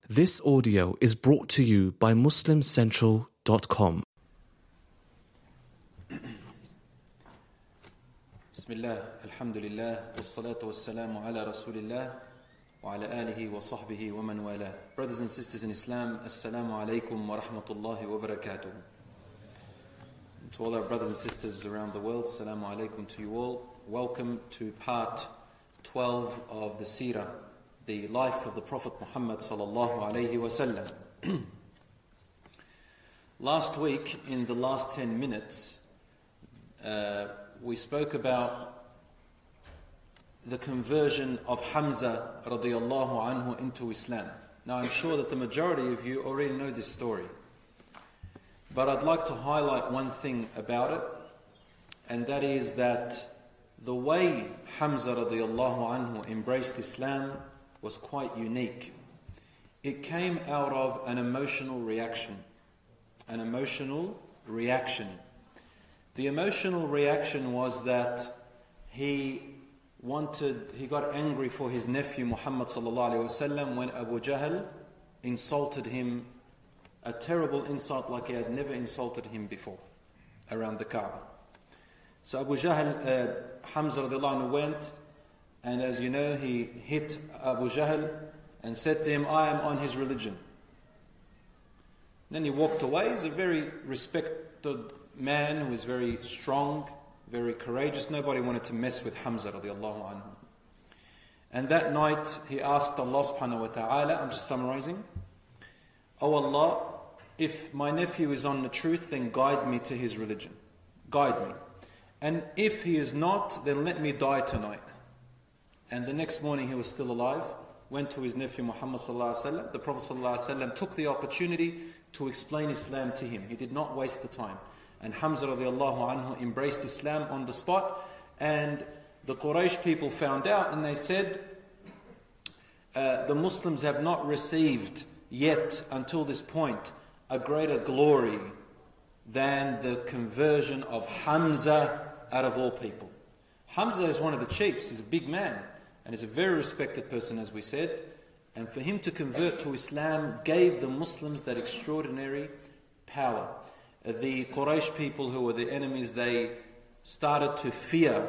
This audio is brought to you by MuslimCentral.com. Bismillah, alhamdulillah, wassalatu wassalamu ala rasulillah, wa ala alihi wa sahbihi wa man wala. Brothers and sisters in Islam, assalamu alaikum wa rahmatullahi wa barakatuh. To all our brothers and sisters around the world, assalamu alaikum to you all. Welcome to part 12 of the seerah, the life of the Prophet Muhammad sallallahu alayhi wa sallam. Last week, in the last 10 minutes, we spoke about the conversion of Hamza radiallahu anhu into Islam. Now I'm sure that the majority of you already know this story, but I'd like to highlight one thing about it, and that is that the way Hamza radiallahu anhu embraced Islam was quite unique. It came out of an emotional reaction. An emotional reaction. The emotional reaction was that he got angry for his nephew Muhammad sallallahu alaihi wasallam when Abu Jahl insulted him, a terrible insult like he had never insulted him before around the Kaaba. So Abu Jahl, Hamza radiallahu anhu went, and as you know, he hit Abu Jahl and said to him, I am on his religion. Then he walked away. He's a very respected man who is very strong, very courageous. Nobody wanted to mess with Hamza radiallahu anhu. And that night he asked Allah subhanahu wa ta'ala, I'm just summarizing, Oh Allah, if my nephew is on the truth, then guide me to his religion. Guide me. And if he is not, then let me die tonight. And the next morning he was still alive, went to his nephew Muhammad sallallahu alaihi wasallam. The Prophet sallallahu alaihi wasallam took the opportunity to explain Islam to him. He did not waste the time. And Hamza radiallahu anhu embraced Islam on the spot. And the Quraysh people found out and they said, the Muslims have not received yet until this point a greater glory than the conversion of Hamza out of all people. Hamza is one of the chiefs. He's a big man. And he's a very respected person, as we said. And for him to convert to Islam gave the Muslims that extraordinary power. The Quraysh people, who were the enemies, they started to fear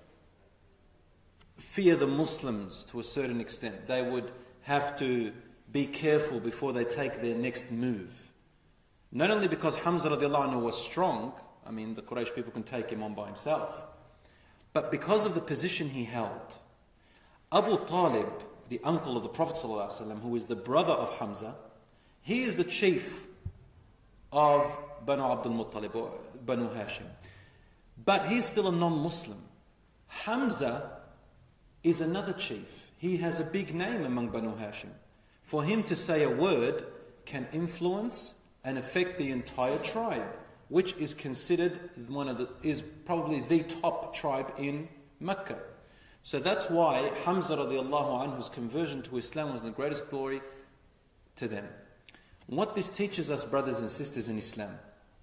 the Muslims to a certain extent. They would have to be careful before they take their next move. Not only because Hamza radiallahu anhu was strong, I mean the Quraysh people can take him on by himself, but because of the position he held. Abu Talib, the uncle of the Prophet ﷺ, who is the brother of Hamza, he is the chief of Banu Abdul Muttalib or Banu Hashim. But he's still a non-Muslim. Hamza is another chief. He has a big name among Banu Hashim. For him to say a word can influence and affect the entire tribe, which is considered is probably the top tribe in Mecca. So that's why Hamza radiallahu anhu's conversion to Islam was the greatest glory to them. What this teaches us, brothers and sisters in Islam,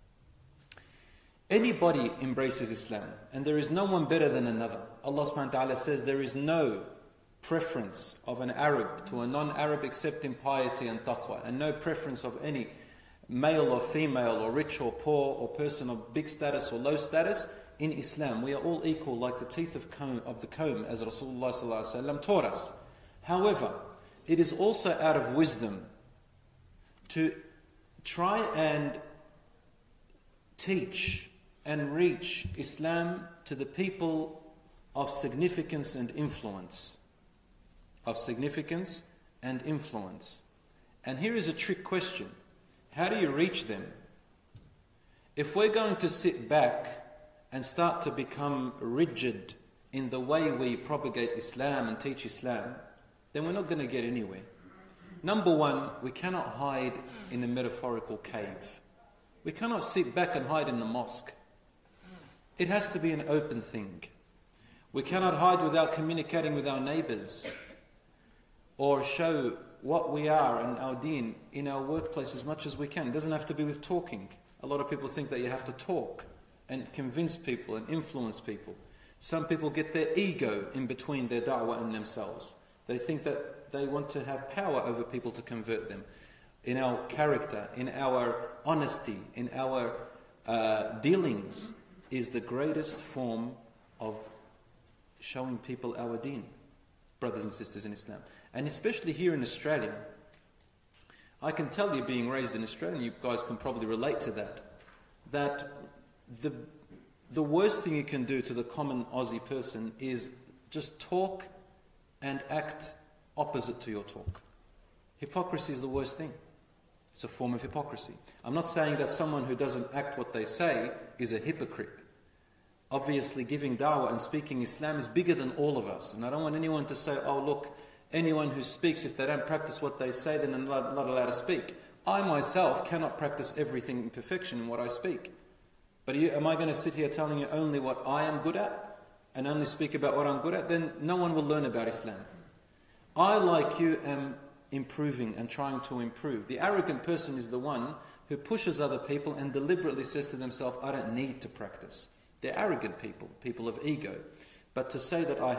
anybody embraces Islam, and there is no one better than another. Allah subhanahu wa ta'ala says there is no preference of an Arab to a non-Arab except in piety and taqwa, and no preference of any male or female or rich or poor or person of big status or low status. In Islam, we are all equal like the teeth of the comb, as Rasulullah sallallahu alaihi wasallam taught us. However, it is also out of wisdom to try and teach and reach Islam to the people of significance and influence. Of significance and influence. And here is a trick question. How do you reach them? If we're going to sit back and start to become rigid in the way we propagate Islam and teach Islam, then we're not going to get anywhere. Number one, we cannot hide in a metaphorical cave. We cannot sit back and hide in the mosque. It has to be an open thing. We cannot hide without communicating with our neighbors or show what we are and our deen in our workplace as much as we can. It doesn't have to be with talking. A lot of people think that you have to talk and convince people and influence people. Some people get their ego in between their da'wah and themselves. They think that that they want to have power over people to convert them. In our character, in our honesty, in our dealings, is the greatest form of showing people our deen, brothers and sisters in Islam. And especially here in Australia, I can tell you, being raised in Australia, and you guys can probably relate to that the worst thing you can do to the common Aussie person is just talk and act opposite to your talk. Hypocrisy is the worst thing. It's a form of hypocrisy. I'm not saying that someone who doesn't act what they say is a hypocrite. Obviously, giving da'wah and speaking Islam is bigger than all of us. And I don't want anyone to say, oh look, anyone who speaks, if they don't practice what they say, then they're not allowed to speak. I myself cannot practice everything in perfection in what I speak. But am I going to sit here telling you only what I am good at and only speak about what I'm good at? Then no one will learn about Islam. I, like you, am improving and trying to improve. The arrogant person is the one who pushes other people and deliberately says to themselves, I don't need to practice. They're arrogant people, people of ego. But to say that I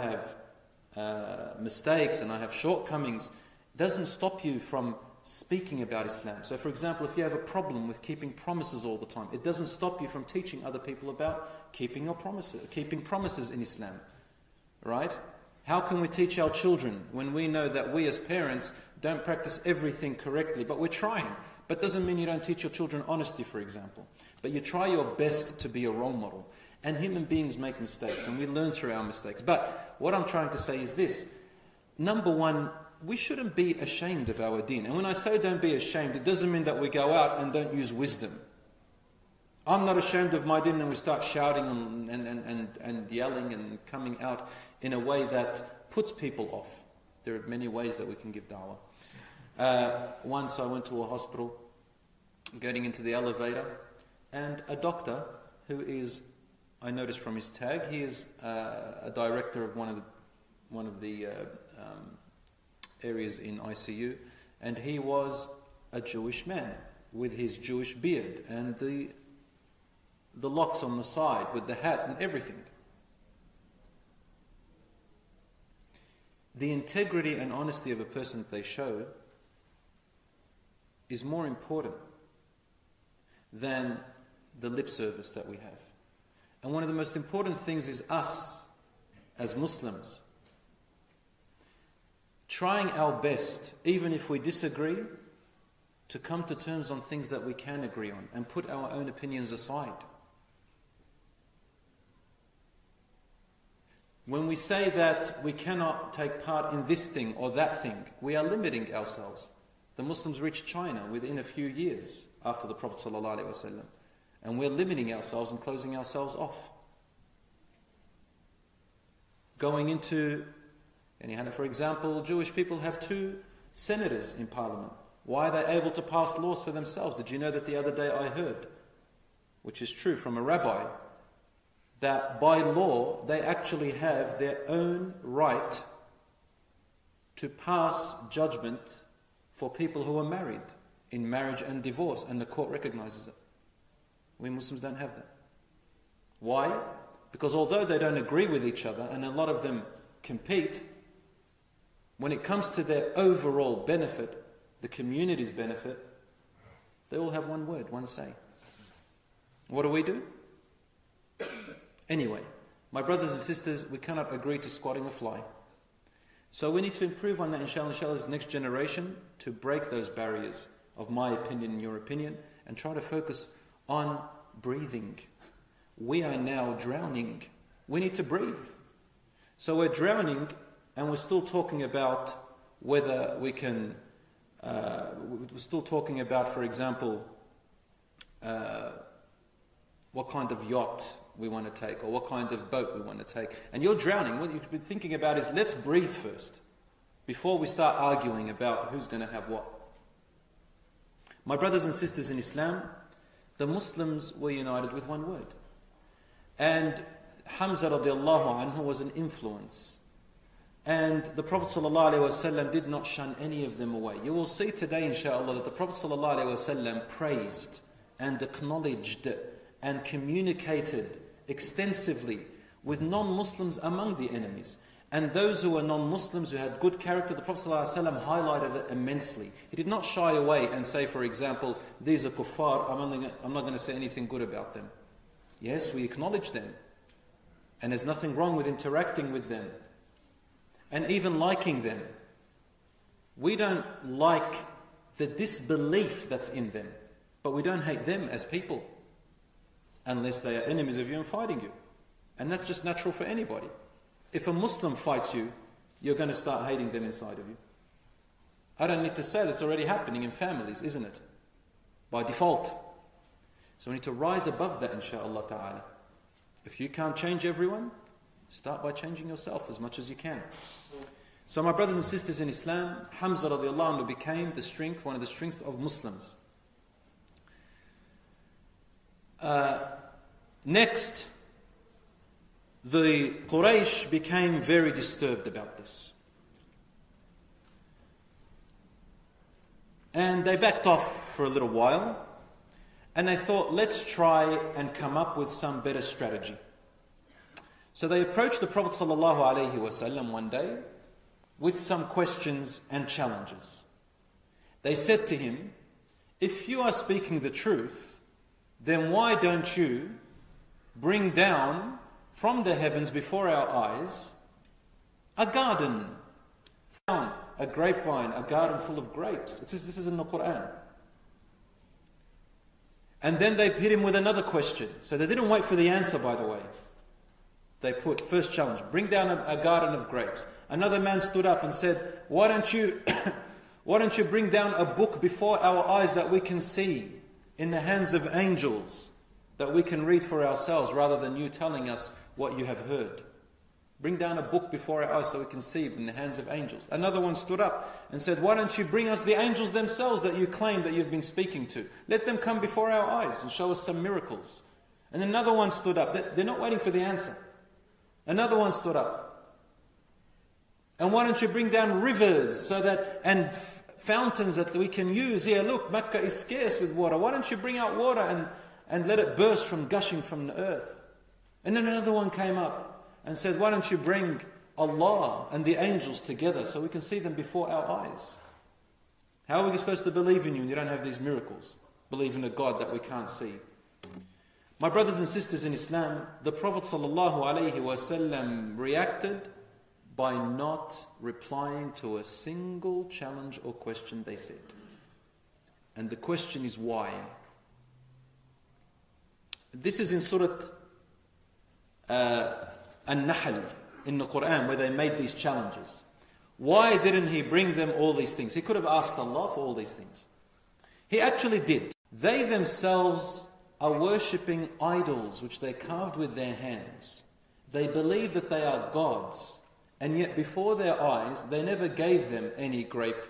have mistakes and I have shortcomings doesn't stop you from speaking about Islam. So for example, if you have a problem with keeping promises all the time, it doesn't stop you from teaching other people about keeping promises in Islam. Right? How can we teach our children when we know that we as parents don't practice everything correctly, but we're trying? But doesn't mean you don't teach your children honesty, for example. But you try your best to be a role model. And human beings make mistakes, and we learn through our mistakes. But what I'm trying to say is this. Number one, we shouldn't be ashamed of our deen. And when I say don't be ashamed, it doesn't mean that we go out and don't use wisdom. I'm not ashamed of my deen, and we start shouting and yelling and coming out in a way that puts people off. There are many ways that we can give da'wah. Once I went to a hospital, getting into the elevator, and a doctor who is, I noticed from his tag, he is a director of one of the areas in ICU, and he was a Jewish man with his Jewish beard and the locks on the side with the hat and everything. The integrity and honesty of a person that they show is more important than the lip service that we have. And one of the most important things is us, as Muslims, trying our best, even if we disagree, to come to terms on things that we can agree on and put our own opinions aside. When we say that we cannot take part in this thing or that thing, we are limiting ourselves. The Muslims reached China within a few years after the Prophet ﷺ, and we're limiting ourselves and closing ourselves off. Going into, for example, Jewish people have 2 senators in parliament. Why are they able to pass laws for themselves? Did you know that the other day I heard, which is true from a rabbi, that by law they actually have their own right to pass judgment for people who are married in marriage and divorce, and the court recognizes it. We Muslims don't have that. Why? Because although they don't agree with each other, and a lot of them compete, when it comes to their overall benefit, the community's benefit, they all have one word, one say. What do? Anyway, my brothers and sisters, we cannot agree to squatting a fly. So we need to improve on that, inshallah, as next generation, to break those barriers of my opinion and your opinion, and try to focus on breathing. We are now drowning. We need to breathe. So we're drowning, and we're still talking about whether we can, we're still talking about, for example, what kind of yacht we want to take, or what kind of boat we want to take. And you're drowning. What you should be thinking about is, let's breathe first, before we start arguing about who's going to have what. My brothers and sisters in Islam, the Muslims were united with one word. And Hamza radiallahu anhu was an influence. And the Prophet ﷺ did not shun any of them away. You will see today, inshaAllah, that the Prophet ﷺ praised and acknowledged and communicated extensively with non-Muslims among the enemies. And those who were non-Muslims, who had good character, the Prophet ﷺ highlighted it immensely. He did not shy away and say, for example, these are kuffar, I'm not going to say anything good about them. Yes, we acknowledge them. And there's nothing wrong with interacting with them. And even liking them. We don't like the disbelief that's in them. But we don't hate them as people. Unless they are enemies of you and fighting you. And that's just natural for anybody. If a Muslim fights you, you're going to start hating them inside of you. I don't need to say that's already happening in families, isn't it? By default. So we need to rise above that, inshaAllah ta'ala. If you can't change everyone, start by changing yourself as much as you can. So my brothers and sisters in Islam, Hamza radiallahu anhu became the strength, one of the strengths of Muslims. Next, the Quraysh became very disturbed about this. And they backed off for a little while. And they thought, let's try and come up with some better strategy. So they approached the Prophet ﷺ one day with some questions and challenges. They said to him, if you are speaking the truth, then why don't you bring down from the heavens before our eyes a garden, a grapevine, a garden full of grapes. This is in the Quran. And then they hit him with another question. So they didn't wait for the answer, by the way. They put, first challenge, bring down a garden of grapes. Another man stood up and said, why don't you bring down a book before our eyes that we can see in the hands of angels, that we can read for ourselves rather than you telling us what you have heard. Bring down a book before our eyes so we can see it in the hands of angels. Another one stood up and said, why don't you bring us the angels themselves that you claim that you've been speaking to? Let them come before our eyes and show us some miracles. And another one stood up. They're not waiting for the answer. Another one stood up. And why don't you bring down rivers and fountains that we can use? Here, look, Mecca is scarce with water. Why don't you bring out water and let it burst from gushing from the earth? And then another one came up and said, why don't you bring Allah and the angels together so we can see them before our eyes? How are we supposed to believe in you when you don't have these miracles? Believe in a God that we can't see. My brothers and sisters in Islam, the Prophet ﷺ reacted by not replying to a single challenge or question they said. And the question is why? This is in Surah An-Nahl in the Quran, where they made these challenges. Why didn't he bring them all these things? He could have asked Allah for all these things. He actually did. They themselves are worshipping idols which they carved with their hands. They believe that they are gods, and yet before their eyes they never gave them any grape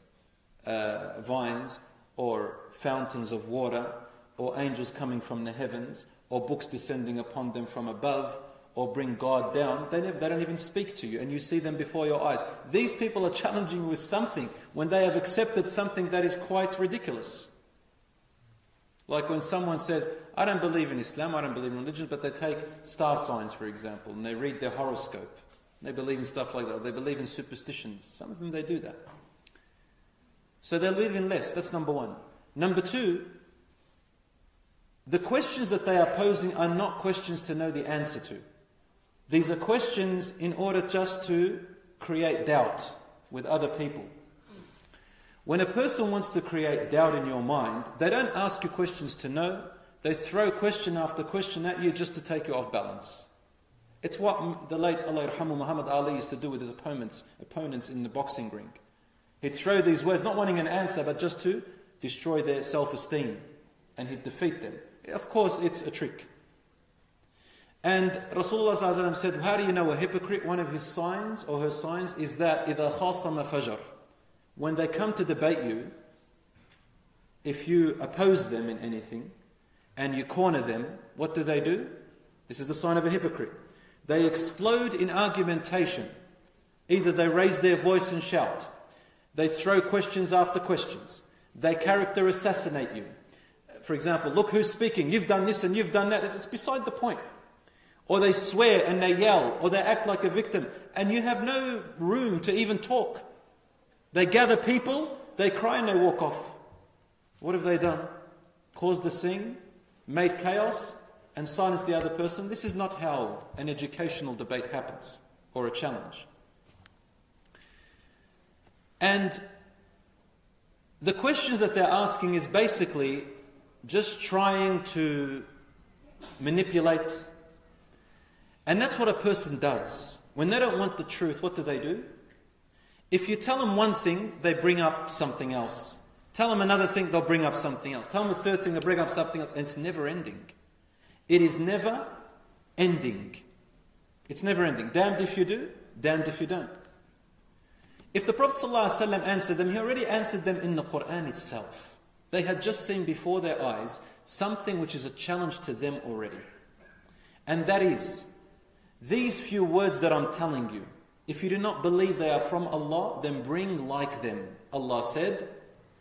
vines or fountains of water or angels coming from the heavens or books descending upon them from above, or bring God down. They don't even speak to you, and you see them before your eyes. These people are challenging you with something when they have accepted something that is quite ridiculous. Like when someone says, I don't believe in Islam, I don't believe in religion, but they take star signs, for example, and they read their horoscope. They believe in stuff like that. They believe in superstitions. Some of them, they do that. So they believe in less. That's number one. Number two, the questions that they are posing are not questions to know the answer to. These are questions in order just to create doubt with other people. When a person wants to create doubt in your mind, they don't ask you questions to know. They throw question after question at you just to take you off balance. It's what the late Allah Yarhamu Muhammad Ali used to do with his opponents in the boxing ring. He'd throw these words, not wanting an answer, but just to destroy their self-esteem. And he'd defeat them. Of course, it's a trick. And Rasulullah ﷺ said, how do you know a hypocrite? One of his signs or her signs is that إِذَا خَاصَمَ فَجَرٍ. When they come to debate you, if you oppose them in anything and you corner them, what do? This is the sign of a hypocrite. They explode in argumentation. Either they raise their voice and shout. They throw questions after questions. They character assassinate you. For example, look who's speaking. You've done this and you've done that. It's beside the point. or they swear and they yell, or they act like a victim, and you have no room to even talk. They gather people, they cry and they walk off. What have they done? Caused the scene, made chaos, and silenced the other person? This is not how an educational debate happens, or a challenge. And the questions that they're asking is basically just trying to manipulate. And that's what a person does. When they don't want the truth, what do? If you tell them one thing, they bring up something else. Tell them another thing, they'll bring up something else. Tell them a third thing, they'll bring up something else. And it's never ending. It is never ending. It's never ending. Damned if you do, damned if you don't. If the Prophet ﷺ answered them, he already answered them in the Quran itself. They had just seen before their eyes something which is a challenge to them already. And that is, these few words that I'm telling you, if you do not believe they are from Allah, then bring like them. Allah said,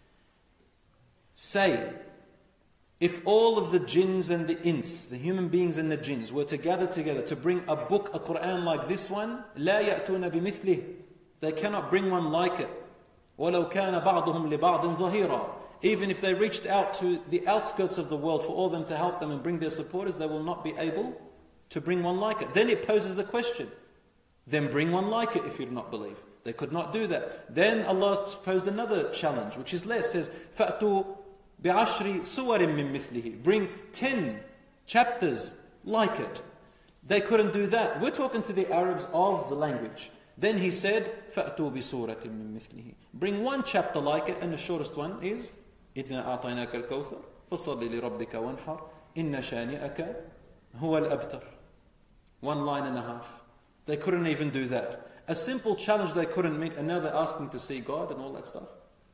say, if all of the jinns and the ins, the human beings and the jinns, were to gather together to bring a book, a Quran like this one, لا يأتون بمثله, they cannot bring one like it. وَلَوْ كَانَ بَعْضُهُمْ لِبَعْضٍ ظَهِيرًا. Even if they reached out to the outskirts of the world for all them to help them and bring their supporters, they will not be able to bring one like it. Then it poses the question, then bring one like it if you do not believe. They could not do that. Then Allah posed another challenge, which is less. Says, فَأْتُوا بِعَشْرِ سُوَرٍ مِّن مِثْلِهِ. Bring 10 chapters like it. They couldn't do that. We're talking to the Arabs of the language. Then he said, فَأْتُوا بِسُورَةٍ مِّن مِثْلِهِ. Bring one chapter like it, and the shortest one is, إِنَّا أَعْطَيْنَاكَ الْكَوْثَرَ فَصَلِّ لِرَبِّكَ وَانْحَرْ إِنَّ شَانِئَكَ هُوَ الْأَبْتَرُ. 1 line and a half. They couldn't even do that. A simple challenge they couldn't meet, and now they're asking to see God and all that stuff.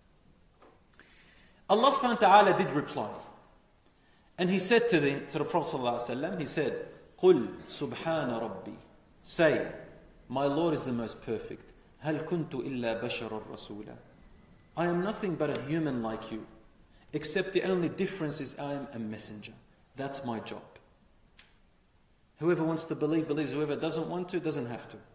Allah subhanahu wa ta'ala did reply. And he said to the Prophet sallallahu alaihi wasallam, he said, قُلْ سُبْحَانَ رَبِّي. Say, my Lord is the most perfect. هَلْ كُنْتُ إِلَّا بَشَرًا رَسُولًا. I am nothing but a human like you, except the only difference is I am a messenger. That's my job. Whoever wants to believe, believes. Whoever doesn't want to, doesn't have to.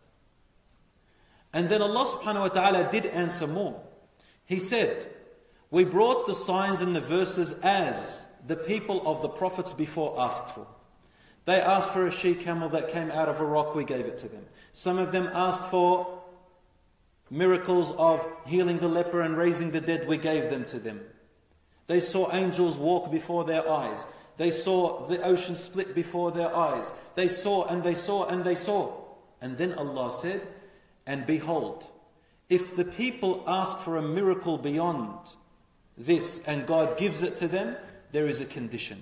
And then Allah subhanahu wa ta'ala did answer more. He said, we brought the signs and the verses as the people of the prophets before asked for. They asked for a she-camel that came out of a rock, we gave it to them. Some of them asked for miracles of healing the leper and raising the dead, we gave them to them. They saw angels walk before their eyes. They saw the ocean split before their eyes. They saw and they saw and they saw. And then Allah said, and behold, if the people ask for a miracle beyond this and God gives it to them, there is a condition.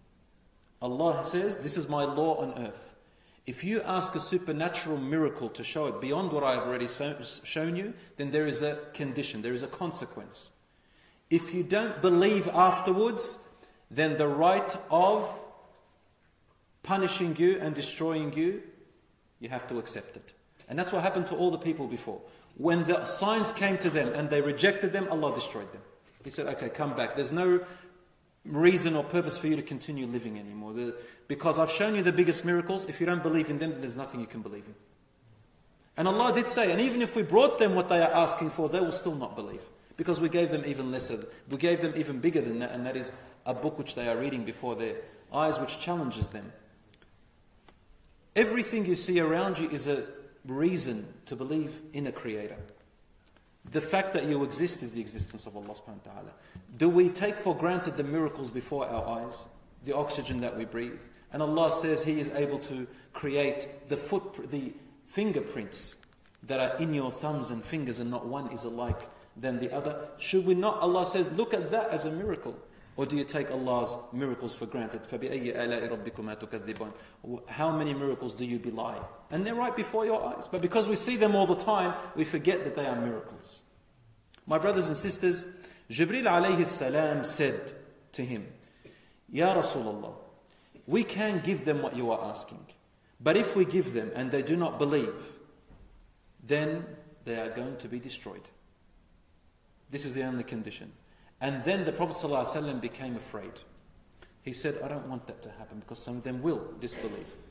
Allah says, this is my law on earth. If you ask a supernatural miracle to show it beyond what I have already shown you, then there is a condition, there is a consequence. If you don't believe afterwards, then the right of punishing you and destroying you, you have to accept it. And that's what happened to all the people before. When the signs came to them and they rejected them, Allah destroyed them. He said, okay, come back. There's no reason or purpose for you to continue living anymore. Because I've shown you the biggest miracles. If you don't believe in them, then there's nothing you can believe in. And Allah did say, and even if we brought them what they are asking for, they will still not believe. Because we gave them even lesser. We gave them even bigger than that, and that is a book which they are reading before their eyes, which challenges them. Everything you see around you is a reason to believe in a creator. The fact that you exist is the existence of Allah subhanahu wa ta'ala. Do we take for granted the miracles before our eyes? The oxygen that we breathe? And Allah says He is able to create the fingerprints that are in your thumbs and fingers, and not one is alike than the other. Should we not, Allah says, look at that as a miracle? Or do you take Allah's miracles for granted? فَبِأَيِّ آلَاءِ رَبِّكُمَا تُكَذِّبُونَ. How many miracles do you belie? And they're right before your eyes. But because we see them all the time, we forget that they are miracles. My brothers and sisters, Jibreel alayhi salam said to him, Ya Rasulullah, we can give them what you are asking. But if we give them and they do not believe, then they are going to be destroyed. This is the only condition. And then the Prophet ﷺ became afraid. He said, I don't want that to happen because some of them will disbelieve.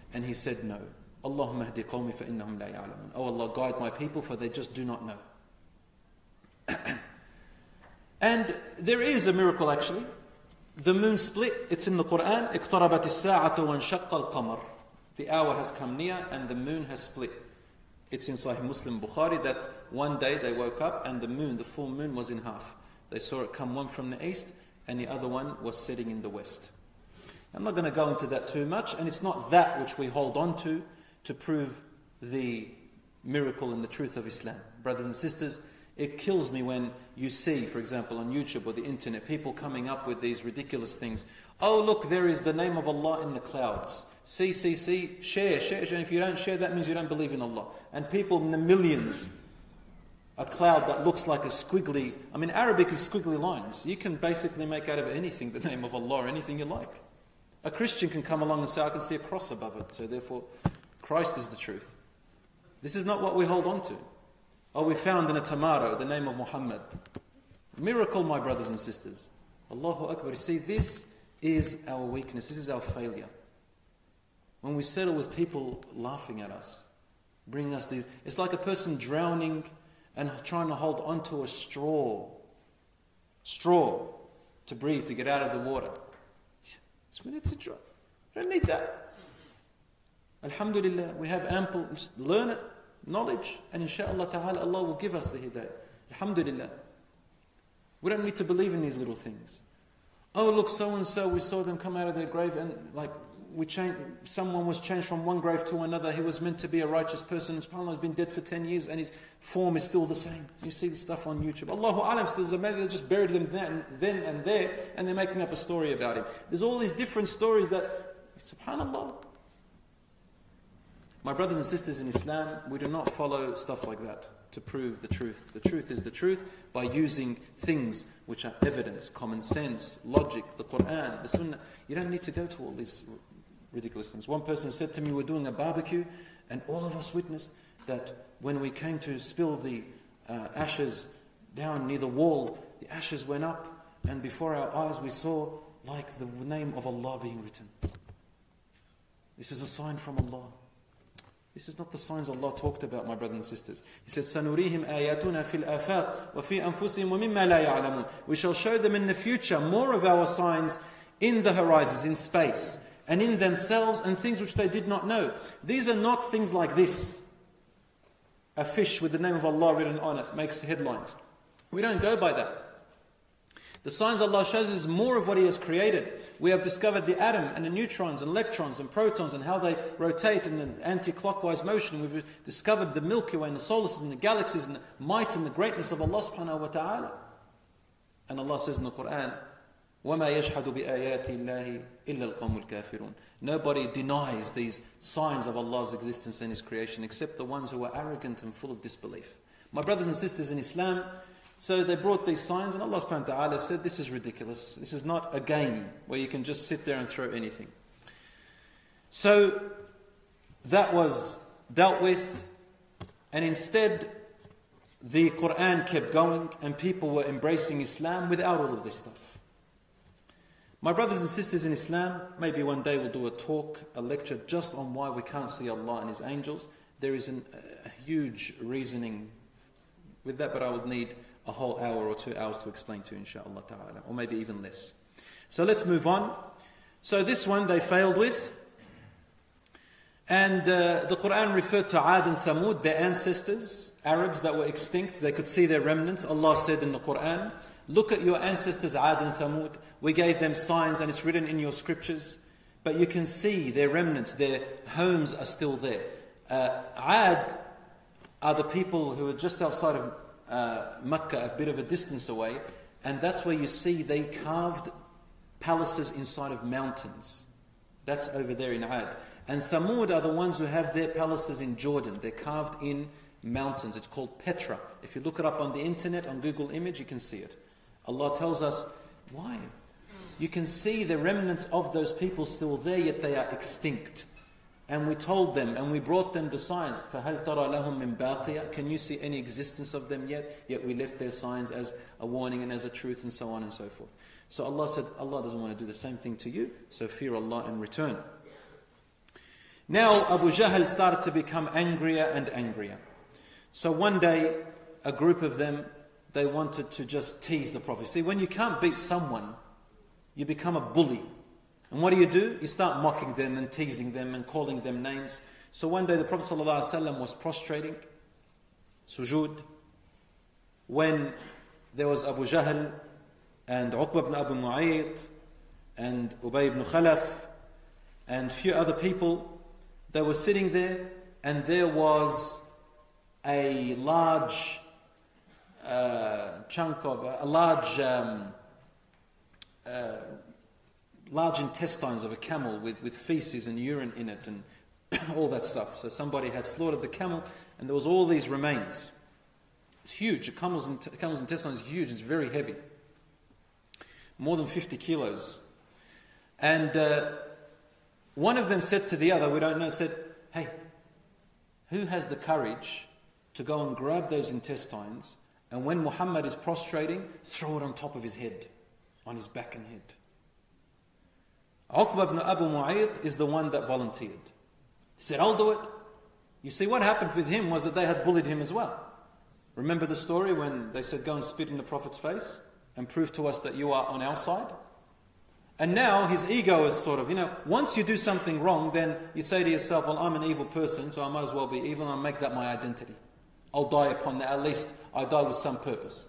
And he said no. Allahumma hdi qawmi fa innahum la ya'lamun. Oh Allah, guide my people, for they just do not know. And there is a miracle actually. The moon split, it's in the Quran. اقتربت الساعة وانشق القمر. The hour has come near and the moon has split. It's in Sahih Muslim Bukhari that one day they woke up and the moon, the full moon, was in half. They saw it come one from the east and the other one was setting in the west. I'm not going to go into that too much, and it's not that which we hold on to prove the miracle and the truth of Islam. Brothers and sisters, it kills me when you see, for example, on YouTube or the internet, people coming up with these ridiculous things. Oh, look, there is the name of Allah in the clouds. See, share. And if you don't share, that means you don't believe in Allah. And people in the millions, a cloud that looks like a squiggly, Arabic is squiggly lines. You can basically make out of anything the name of Allah or anything you like. A Christian can come along and say, I can see a cross above it, so therefore Christ is the truth. This is not what we hold on to. Oh, we found in a tomato the name of Muhammad. Miracle, my brothers and sisters. Allahu Akbar. You see, this is our weakness. This is our failure. When we settle with people laughing at us, bringing us these... It's like a person drowning and trying to hold onto a straw to breathe, to get out of the water. So we need to draw. We don't need that. Alhamdulillah, we have ample... Just learn it. Knowledge, and inshaAllah ta'ala Allah will give us the hidayah. Alhamdulillah. We don't need to believe in these little things. Oh, look, so and so, we saw them come out of their grave and someone was changed from one grave to another. He was meant to be a righteous person, and subhanAllah has been dead for 10 years and his form is still the same. You see the stuff on YouTube. Allahu Alam, there's a man that just buried them then and there, and they're making up a story about him. There's all these different stories that, subhanAllah. My brothers and sisters in Islam, we do not follow stuff like that to prove the truth. The truth is the truth by using things which are evidence, common sense, logic, the Quran, the Sunnah. You don't need to go to all these ridiculous things. One person said to me, we're doing a barbecue, and all of us witnessed that when we came to spill the ashes down near the wall, the ashes went up, and before our eyes we saw like the name of Allah being written. This is a sign from Allah. This is not the signs Allah talked about, my brothers and sisters. He says, سَنُرِيهِمْ آيَاتُنَا فِي الْآفَاقِ وَفِي أَنفُسِهِمْ وَمِمَّا لَا يَعْلَمُونَ. We shall show them in the future more of our signs in the horizons, in space, and in themselves, and things which they did not know. These are not things like this. A fish with the name of Allah written on it makes headlines. We don't go by that. The signs Allah shows us more of what He has created. We have discovered the atom and the neutrons and electrons and protons and how they rotate in an anti-clockwise motion. We've discovered the Milky Way and the solar system and the galaxies and the might and the greatness of Allah subhanahu wa ta'ala. And Allah says in the Quran, وَمَا يَشْهَدُ بِآيَاتِ اللَّهِ إِلَّا الْقَوْمُ الْكَافِرُونَ. Nobody denies these signs of Allah's existence and His creation except the ones who are arrogant and full of disbelief. My brothers and sisters in Islam, so they brought these signs, and Allah subhanahu wa ta'ala said, this is ridiculous. This is not a game where you can just sit there and throw anything. So that was dealt with, and instead the Quran kept going and people were embracing Islam without all of this stuff. My brothers and sisters in Islam, maybe one day we'll do a talk, a lecture just on why we can't see Allah and His angels. There is a huge reasoning with that, but I would need a whole hour or 2 hours to explain to you, inshaAllah ta'ala, or maybe even less. So let's move on. So this one they failed with. And the Quran referred to Ad and Thamud, their ancestors, Arabs that were extinct. They could see their remnants. Allah said in the Quran, look at your ancestors Ad and Thamud. We gave them signs and it's written in your scriptures. But you can see their remnants, their homes are still there. Ad are the people who are just outside of Mecca, a bit of a distance away, and that's where you see they carved palaces inside of mountains. That's over there in Ad. And Thamud are the ones who have their palaces in Jordan. They're carved in mountains. It's called Petra. If you look it up on the internet, on Google Image, you can see it. Allah tells us, why? You can see the remnants of those people still there, yet they are extinct. And we told them, and we brought them the signs. فَهَلْ تَرَى لَهُم مِّن بَاقِيَةٍ. Can you see any existence of them yet? Yet we left their signs as a warning and as a truth and so on and so forth. So Allah said, Allah doesn't want to do the same thing to you, so fear Allah and return. Now Abu Jahl started to become angrier and angrier. So one day, a group of them, they wanted to just tease the Prophet. See, when you can't beat someone, you become a bully. And what do? You start mocking them and teasing them and calling them names. So one day the Prophet ﷺ was prostrating, sujood, when there was Abu Jahl and Uqba ibn Abu Mu'ayt and Ubay ibn Khalaf and a few other people. They were sitting there, and there was a large chunk of a large intestines of a camel with feces and urine in it and all that stuff. So somebody had slaughtered the camel, and there was all these remains. It's huge. A camel's intestine is huge. It's very heavy, more than 50 kilos. And one of them said to the other, we don't know, said, "Hey, who has the courage to go and grab those intestines, and when Muhammad is prostrating, throw it on top of his head, on his back and head?" Uqba ibn Abu Mu'ayt is the one that volunteered. He said, "I'll do it." You see, what happened with him was that they had bullied him as well. Remember the story when they said, "Go and spit in the Prophet's face and prove to us that you are on our side"? And now his ego is sort of, once you do something wrong, then you say to yourself, "Well, I'm an evil person, so I might as well be evil, and I'll make that my identity. I'll die upon that. At least I die with some purpose."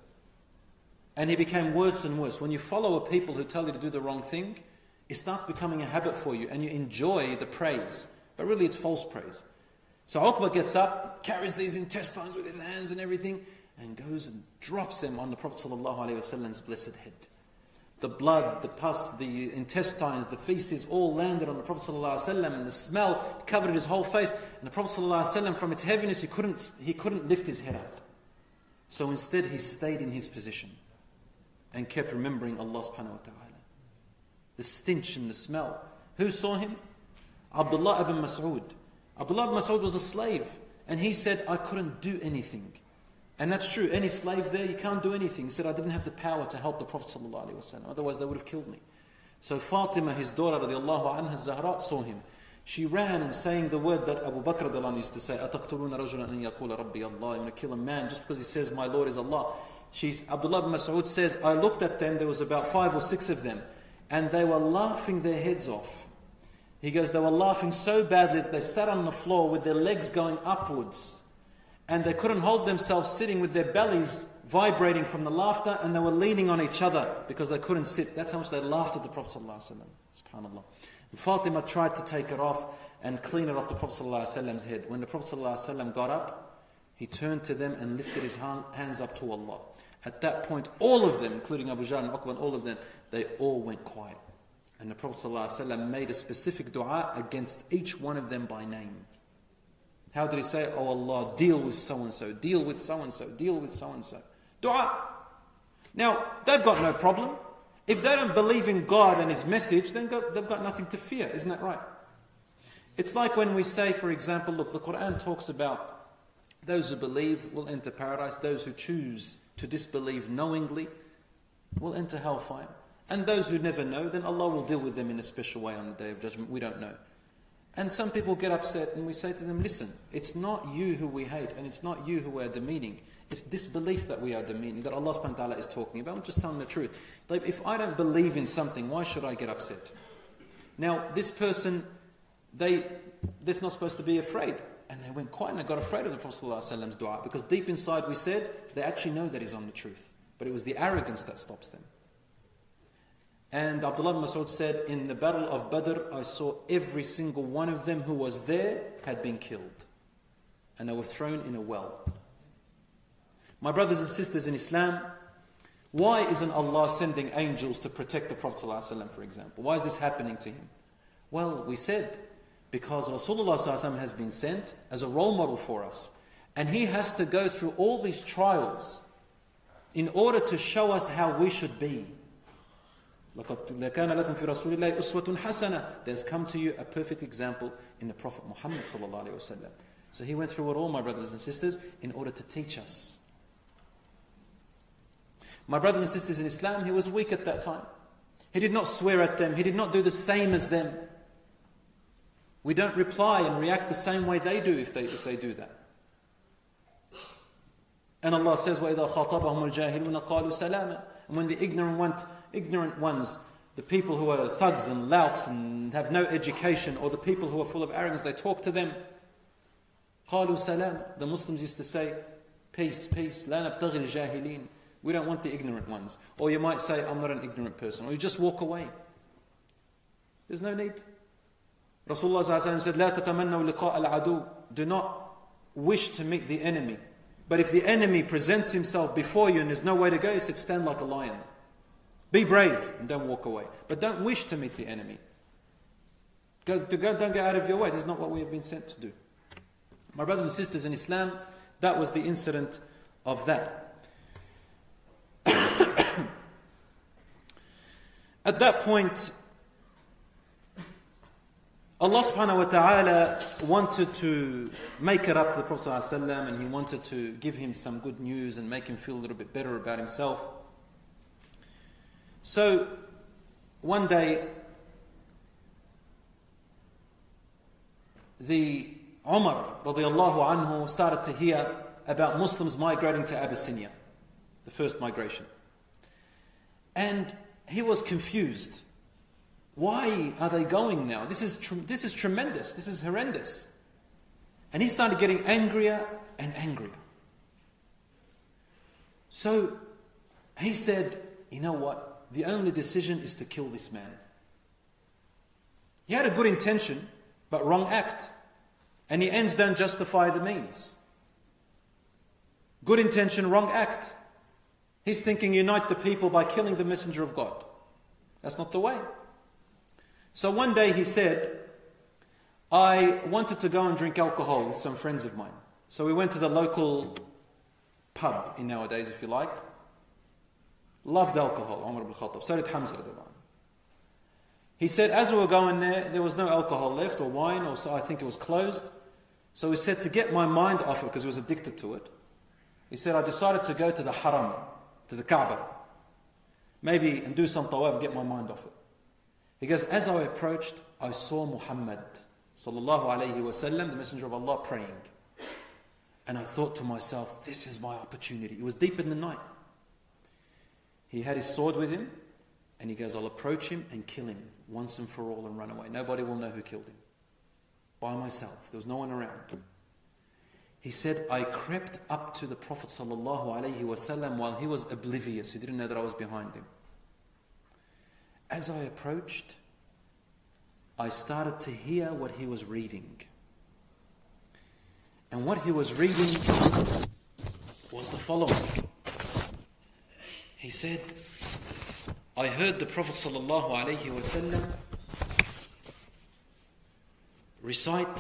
And he became worse and worse. When you follow people who tell you to do the wrong thing, it starts becoming a habit for you, and you enjoy the praise. But really it's false praise. So Uqba gets up, carries these intestines with his hands and everything, and goes and drops them on the Prophet ﷺ's blessed head. The blood, the pus, the intestines, the feces all landed on the Prophet ﷺ, and the smell covered his whole face. And the Prophet ﷺ, from its heaviness, he couldn't lift his head up. So instead he stayed in his position and kept remembering Allah subhanahu wa ta'ala. The stench and the smell. Who saw him? Abdullah ibn Mas'ud. Abdullah ibn Mas'ud was a slave, and he said, "I couldn't do anything." And that's true. Any slave there, you can't do anything. He said, "I didn't have the power to help the Prophet ﷺ. Otherwise they would have killed me." So Fatima, his daughter, radiallahu anha, Zahra, saw him. She ran and saying the word that Abu Bakr radiallahu anhu used to say, "Ataqtuluna rajulan an yaqula Rabbi Allah." You're going to kill a man just because he says, "My Lord is Allah." Abdullah ibn Mas'ud says, "I looked at them, there was about 5 or 6 of them, and they were laughing their heads off." He goes, they were laughing so badly that they sat on the floor with their legs going upwards. And they couldn't hold themselves sitting with their bellies vibrating from the laughter, and they were leaning on each other because they couldn't sit. That's how much they laughed at the Prophet ﷺ. SubhanAllah. And Fatima tried to take it off and clean it off the Prophet ﷺ's head. When the Prophet ﷺ got up, he turned to them and lifted his hands up to Allah. At that point, all of them, including Abu Jahl and Uqba, all of them, they all went quiet. And the Prophet ﷺ made a specific dua against each one of them by name. How did he say? "Oh Allah, deal with so-and-so, deal with so-and-so, deal with so-and-so." Dua. Now, they've got no problem. If they don't believe in God and His message, then they've got nothing to fear. Isn't that right? It's like when we say, for example, look, the Quran talks about those who believe will enter paradise, those who choose to disbelieve knowingly will enter hellfire. And those who never know, then Allah will deal with them in a special way on the Day of Judgment. We don't know. And some people get upset, and we say to them, "Listen, it's not you who we hate, and it's not you who we are demeaning. It's disbelief that we are demeaning, that Allah subhanahu wa ta'ala is talking about. I'm just telling the truth. Like, if I don't believe in something, why should I get upset?" Now, this person, they're not supposed to be afraid. And they went quiet and they got afraid of the Prophet ﷺ's dua. Because deep inside we said, they actually know that he's on the truth. But it was the arrogance that stops them. And Abdullah ibn Mas'ud said, "In the battle of Badr, I saw every single one of them who was there had been killed. And they were thrown in a well." My brothers and sisters in Islam, why isn't Allah sending angels to protect the Prophet ﷺ, for example? Why is this happening to him? Well, we said, because Rasulullah ﷺ has been sent as a role model for us. And he has to go through all these trials in order to show us how we should be. There's come to you a perfect example in the Prophet Muhammad ﷺ. So he went through it all, my brothers and sisters, in order to teach us. My brothers and sisters in Islam, he was weak at that time. He did not swear at them. He did not do the same as them. We don't reply and react the same way they do if they do that. And Allah says, وَإِذَا خَاطَبَهُمُ الْجَاهِلُونَ قَالُوا سَلَامًا. And when the ignorant ones, the people who are thugs and louts and have no education, or the people who are full of arrogance, they talk to them, قَالُوا سَلَامًا. The Muslims used to say, peace, peace, لَا نَبْتَغِي الْجَاهِلِينَ. We don't want the ignorant ones. Or you might say, I'm not an ignorant person. Or you just walk away. There's no need. Rasulullah said, لا تتمنوا لقاء العدو. Do not wish to meet the enemy. But if the enemy presents himself before you and there's no way to go, he said, stand like a lion. Be brave and don't walk away. But don't wish to meet the enemy. Don't go out of your way. This is not what we have been sent to do. My brothers and sisters in Islam, that was the incident of that. At that point, Allah subhanahu wa ta'ala wanted to make it up to the Prophet ﷺ, and he wanted to give him some good news and make him feel a little bit better about himself. So one day, the Umar radiallahu anhu started to hear about Muslims migrating to Abyssinia, the first migration. And he was confused. Why are they going now? This is tremendous. This is horrendous. And he started getting angrier and angrier. So he said, you know what? The only decision is to kill this man. He had a good intention, but wrong act. And the ends don't justify the means. Good intention, wrong act. He's thinking unite the people by killing the messenger of God. That's not the way. So one day he said, I wanted to go and drink alcohol with some friends of mine. So we went to the local pub in nowadays, if you like. Loved alcohol, Umar ibn Khattab. So did Hamza. He said, as we were going there was no alcohol left or wine, or so I think it was closed. So he said, to get my mind off it, because he was addicted to it, he said, I decided to go to the Haram, to the Kaaba, maybe and do some tawaf and get my mind off it. He goes, as I approached, I saw Muhammad sallallahu alayhi wa sallam, the messenger of Allah, praying. And I thought to myself, this is my opportunity. It was deep in the night. He had his sword with him, and he goes, I'll approach him and kill him once and for all and run away. Nobody will know who killed him. By myself. There was no one around. He said, I crept up to the Prophet sallallahu alayhi wa sallam while he was oblivious. He didn't know that I was behind him. As I approached, I started to hear what he was reading. And what he was reading was the following. He said, I heard the Prophet sallallahu alayhi wa sallam recite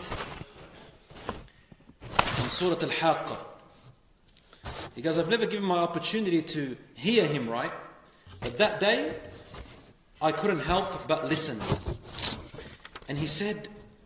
from Surah Al-Haqqa. He goes, I've never given my opportunity to hear him right, but that day I couldn't help but listen. And he said,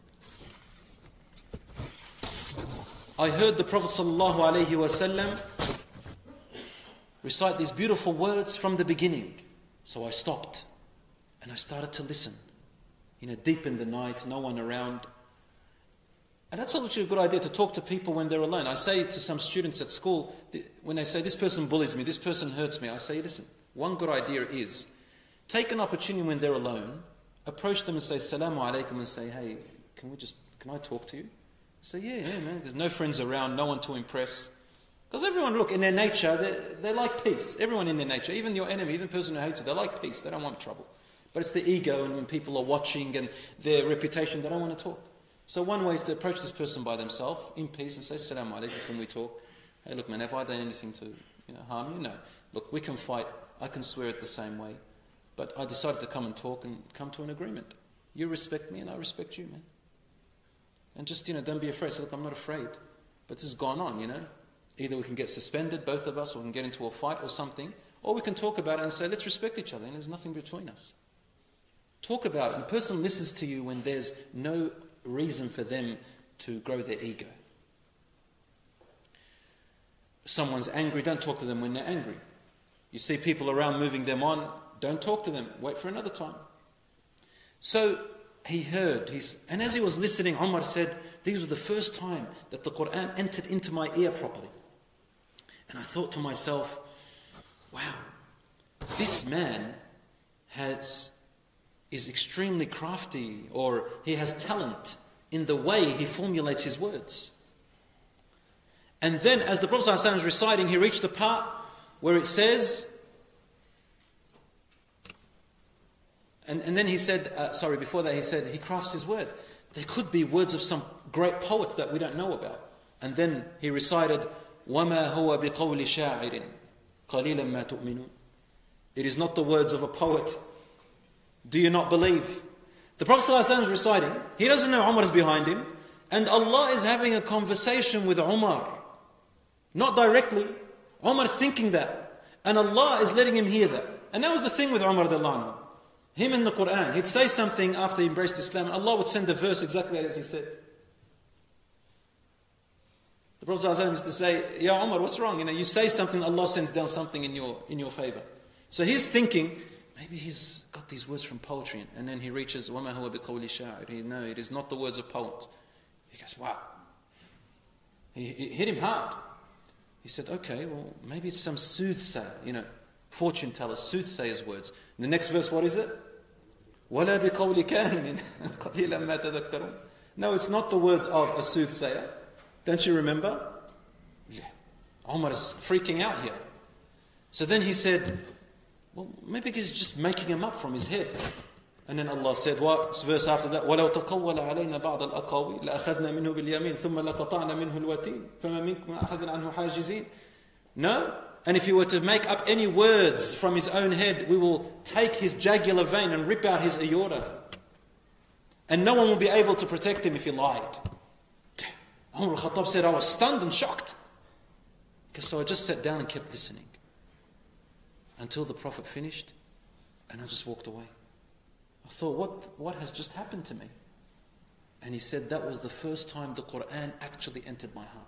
I heard the Prophet sallallahu alayhi wa sallam recite these beautiful words from the beginning. So I stopped and I started to listen. Deep in the night, no one around. And that's actually a good idea, to talk to people when they're alone. I say to some students at school, when they say, this person bullies me, this person hurts me, I say, listen, one good idea is, take an opportunity when they're alone, approach them and say, Salamu alaikum, and say, hey, can I talk to you? Say, yeah, man, there's no friends around, no one to impress. Because everyone, look, in their nature, they like peace. Everyone in their nature, even your enemy, even the person who hates you, they like peace, they don't want trouble. But it's the ego, and when people are watching and their reputation, they don't want to talk. So one way is to approach this person by themselves, in peace, and say, Assalamu alaikum, can we talk? Hey, look, man, have I done anything to harm you? No. Look, we can fight. I can swear it the same way. But I decided to come and talk and come to an agreement. You respect me and I respect you, man. And just, don't be afraid. Say, look, I'm not afraid. But this has gone on, Either we can get suspended, both of us, or we can get into a fight or something. Or we can talk about it and say, let's respect each other. And there's nothing between us. Talk about it. And the person listens to you when there's no reason for them to grow their ego. Someone's angry, don't talk to them when they're angry. You see people around moving them on, don't talk to them. Wait for another time. So he heard, and as he was listening, Umar said, these were the first time that the Quran entered into my ear properly. And I thought to myself, wow, this man is extremely crafty, or he has talent in the way he formulates his words. And then as the Prophet ﷺ was reciting, he reached the part where it says, and then he said, before that he said, he crafts his word. There could be words of some great poet that we don't know about. And then he recited, وَمَا هُوَ بِقَوْلِ شَاعِرٍ قَلِيلًا مَا تُؤْمِنُونَ. It is not the words of a poet. Do you not believe? The Prophet ﷺ is reciting. He doesn't know Umar is behind him. And Allah is having a conversation with Umar. Not directly. Umar is thinking that. And Allah is letting him hear that. And that was the thing with Umar radiallahu anhu. Him in the Quran. He'd say something after he embraced Islam. And Allah would send a verse exactly as he said. The Prophet ﷺ used to say, Ya Umar, what's wrong? You say something, Allah sends down something in your favor. So he's thinking, maybe he's got these words from poetry. And then he reaches, وَمَا هُوَ بِقَوْلِ شَاعِرٍ. No, it is not the words of poets. He goes, wow. It hit him hard. He said, okay, well, maybe it's some soothsayer, fortune teller, soothsayer's words. In the next verse, what is it? وَلَا بِقَوْلِ كَاهِنٍ قَلِيلًا مَا تَذَكَّرُونَ. No, it's not the words of a soothsayer. Don't you remember? Yeah. Umar is freaking out here. So then he said, well, maybe he's just making them up from his head. And then Allah said, what's verse after that? وَلَوْ تَقَوَّلَ عَلَيْنَا بَعْضَ الْأَقَاوِيلِ لَأَخَذْنَا مِنْهُ بِالْيَمِينِ ثُمَّ لَقَطَعْنَا مِنْهُ الْوَتِينَ فَمَا مِنْكُمْ أَحَدٍ عَنْهُ حَاجِزِينَ. No. And if he were to make up any words from his own head, we will take his jugular vein and rip out his aorta. And no one will be able to protect him if he lied. Umar al-Khattab said, I was stunned and shocked. So I just sat down and kept listening. Until the Prophet finished, and I just walked away. I thought, what has just happened to me? And he said, that was the first time the Quran actually entered my heart.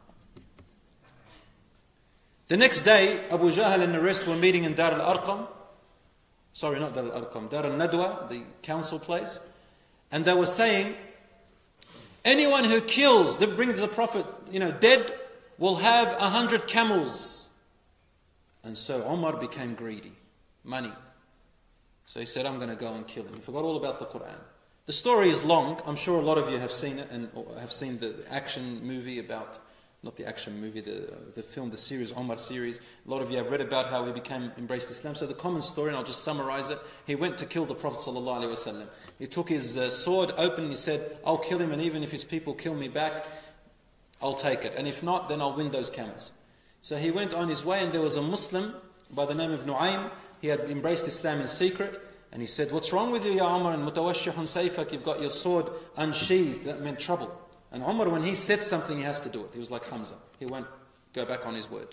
The next day, Abu Jahl and the rest were meeting in Dar al-Arqam. Sorry, not Dar al-Arqam, Dar al-Nadwa, the council place. And they were saying, anyone who kills, that brings the Prophet, dead, will have 100 camels. And so Umar became greedy. Money. So he said, I'm going to go and kill him. He forgot all about the Quran. The story is long. I'm sure a lot of you have seen it and have seen the action movie about, not the action movie, the film, the series, Umar series. A lot of you have read about how he embraced Islam. So the common story, and I'll just summarize it. He went to kill the Prophet ﷺ. He took his sword open and he said, I'll kill him, and even if his people kill me back, I'll take it. And if not, then I'll win those camels. So he went on his way, and there was a Muslim by the name of Nu'aym. He had embraced Islam in secret. And he said, what's wrong with you, Ya Umar? And mutawashshihun sayfak, you've got your sword unsheathed. That meant trouble. And Umar, when he said something, he has to do it. He was like Hamza. He won't go back on his word.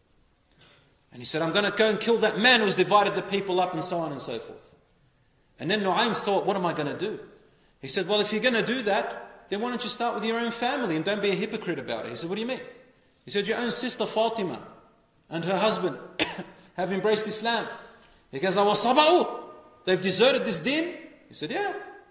And he said, I'm going to go and kill that man who's divided the people up, and so on and so forth. And then Nu'aym thought, what am I going to do? He said, well, if you're going to do that, then why don't you start with your own family and don't be a hypocrite about it? He said, what do you mean? He said, your own sister Fatima and her husband have embraced Islam. He goes, awasaba'u, they've deserted this deen? He said, yeah.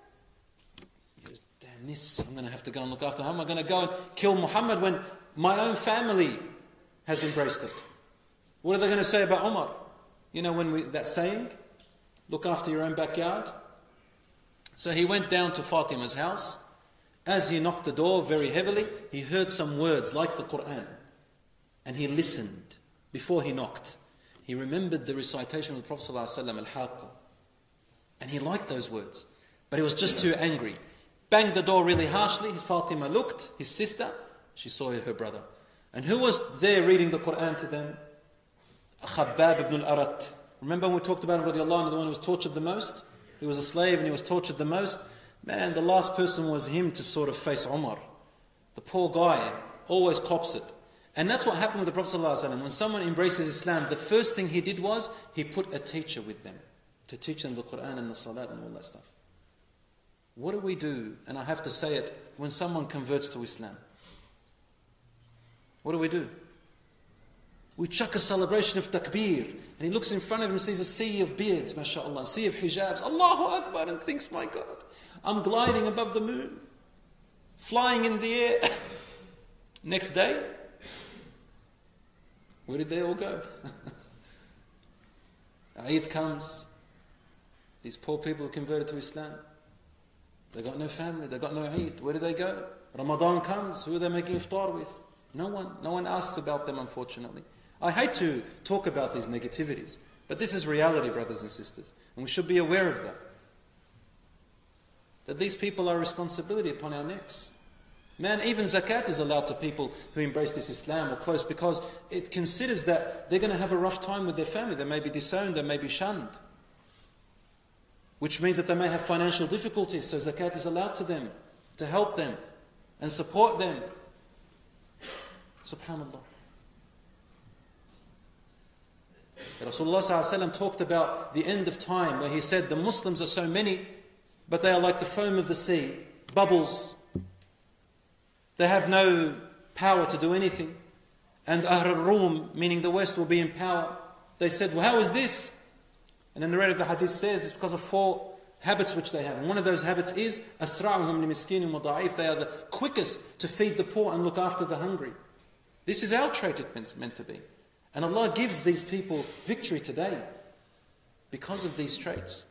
He goes, damn this, I'm going to have to go and look after him. I'm going to go and kill Muhammad when my own family has embraced it. What are they going to say about Umar? That saying, look after your own backyard. So he went down to Fatima's house. As he knocked the door very heavily, he heard some words like the Quran. And he listened before he knocked. He remembered the recitation of the Prophet ﷺ, Al-Haqqa. And he liked those words. But he was just too angry. Banged the door really harshly. Fatima looked, his sister. She saw her brother. And who was there reading the Quran to them? Khabbab ibn al-Arat. Remember when we talked about him, radiallahu anhu, the one who was tortured the most? He was a slave and he was tortured the most. Man, the last person was him to sort of face Umar. The poor guy always cops it. And that's what happened with the Prophet ﷺ. When someone embraces Islam, the first thing he did was, he put a teacher with them to teach them the Quran and the Salat and all that stuff. What do we do, and I have to say it, when someone converts to Islam? What do we do? We chuck a celebration of takbir. And he looks in front of him and sees a sea of beards, mashallah, a sea of hijabs. Allahu Akbar, and thinks, my God, I'm gliding above the moon, flying in the air. Next day, where did they all go? Eid comes. These poor people who converted to Islam, they got no family, they got no Eid. Where do they go? Ramadan comes. Who are they making iftar with? No one. No one asks about them, unfortunately. I hate to talk about these negativities, but this is reality, brothers and sisters, and we should be aware of that. That these people are a responsibility upon our necks. Man, even zakat is allowed to people who embrace this Islam or close, because it considers that they're going to have a rough time with their family. They may be disowned, they may be shunned, which means that they may have financial difficulties, so zakat is allowed to them to help them and support them. Subhanallah. Rasulullah ﷺ talked about the end of time, where he said the Muslims are so many, but they are like the foam of the sea, bubbles. They have no power to do anything. And Ahl al-Rum, meaning the West, will be in power. They said, well, how is this? And the narrator of the hadith says it's because of 4 habits which they have. And one of those habits is أَسْرَعُهُمْ لِمِسْكِينٍ وَضَعِيفٍ. They are the quickest to feed the poor and look after the hungry. This is our trait it's meant to be. And Allah gives these people victory today because of these traits.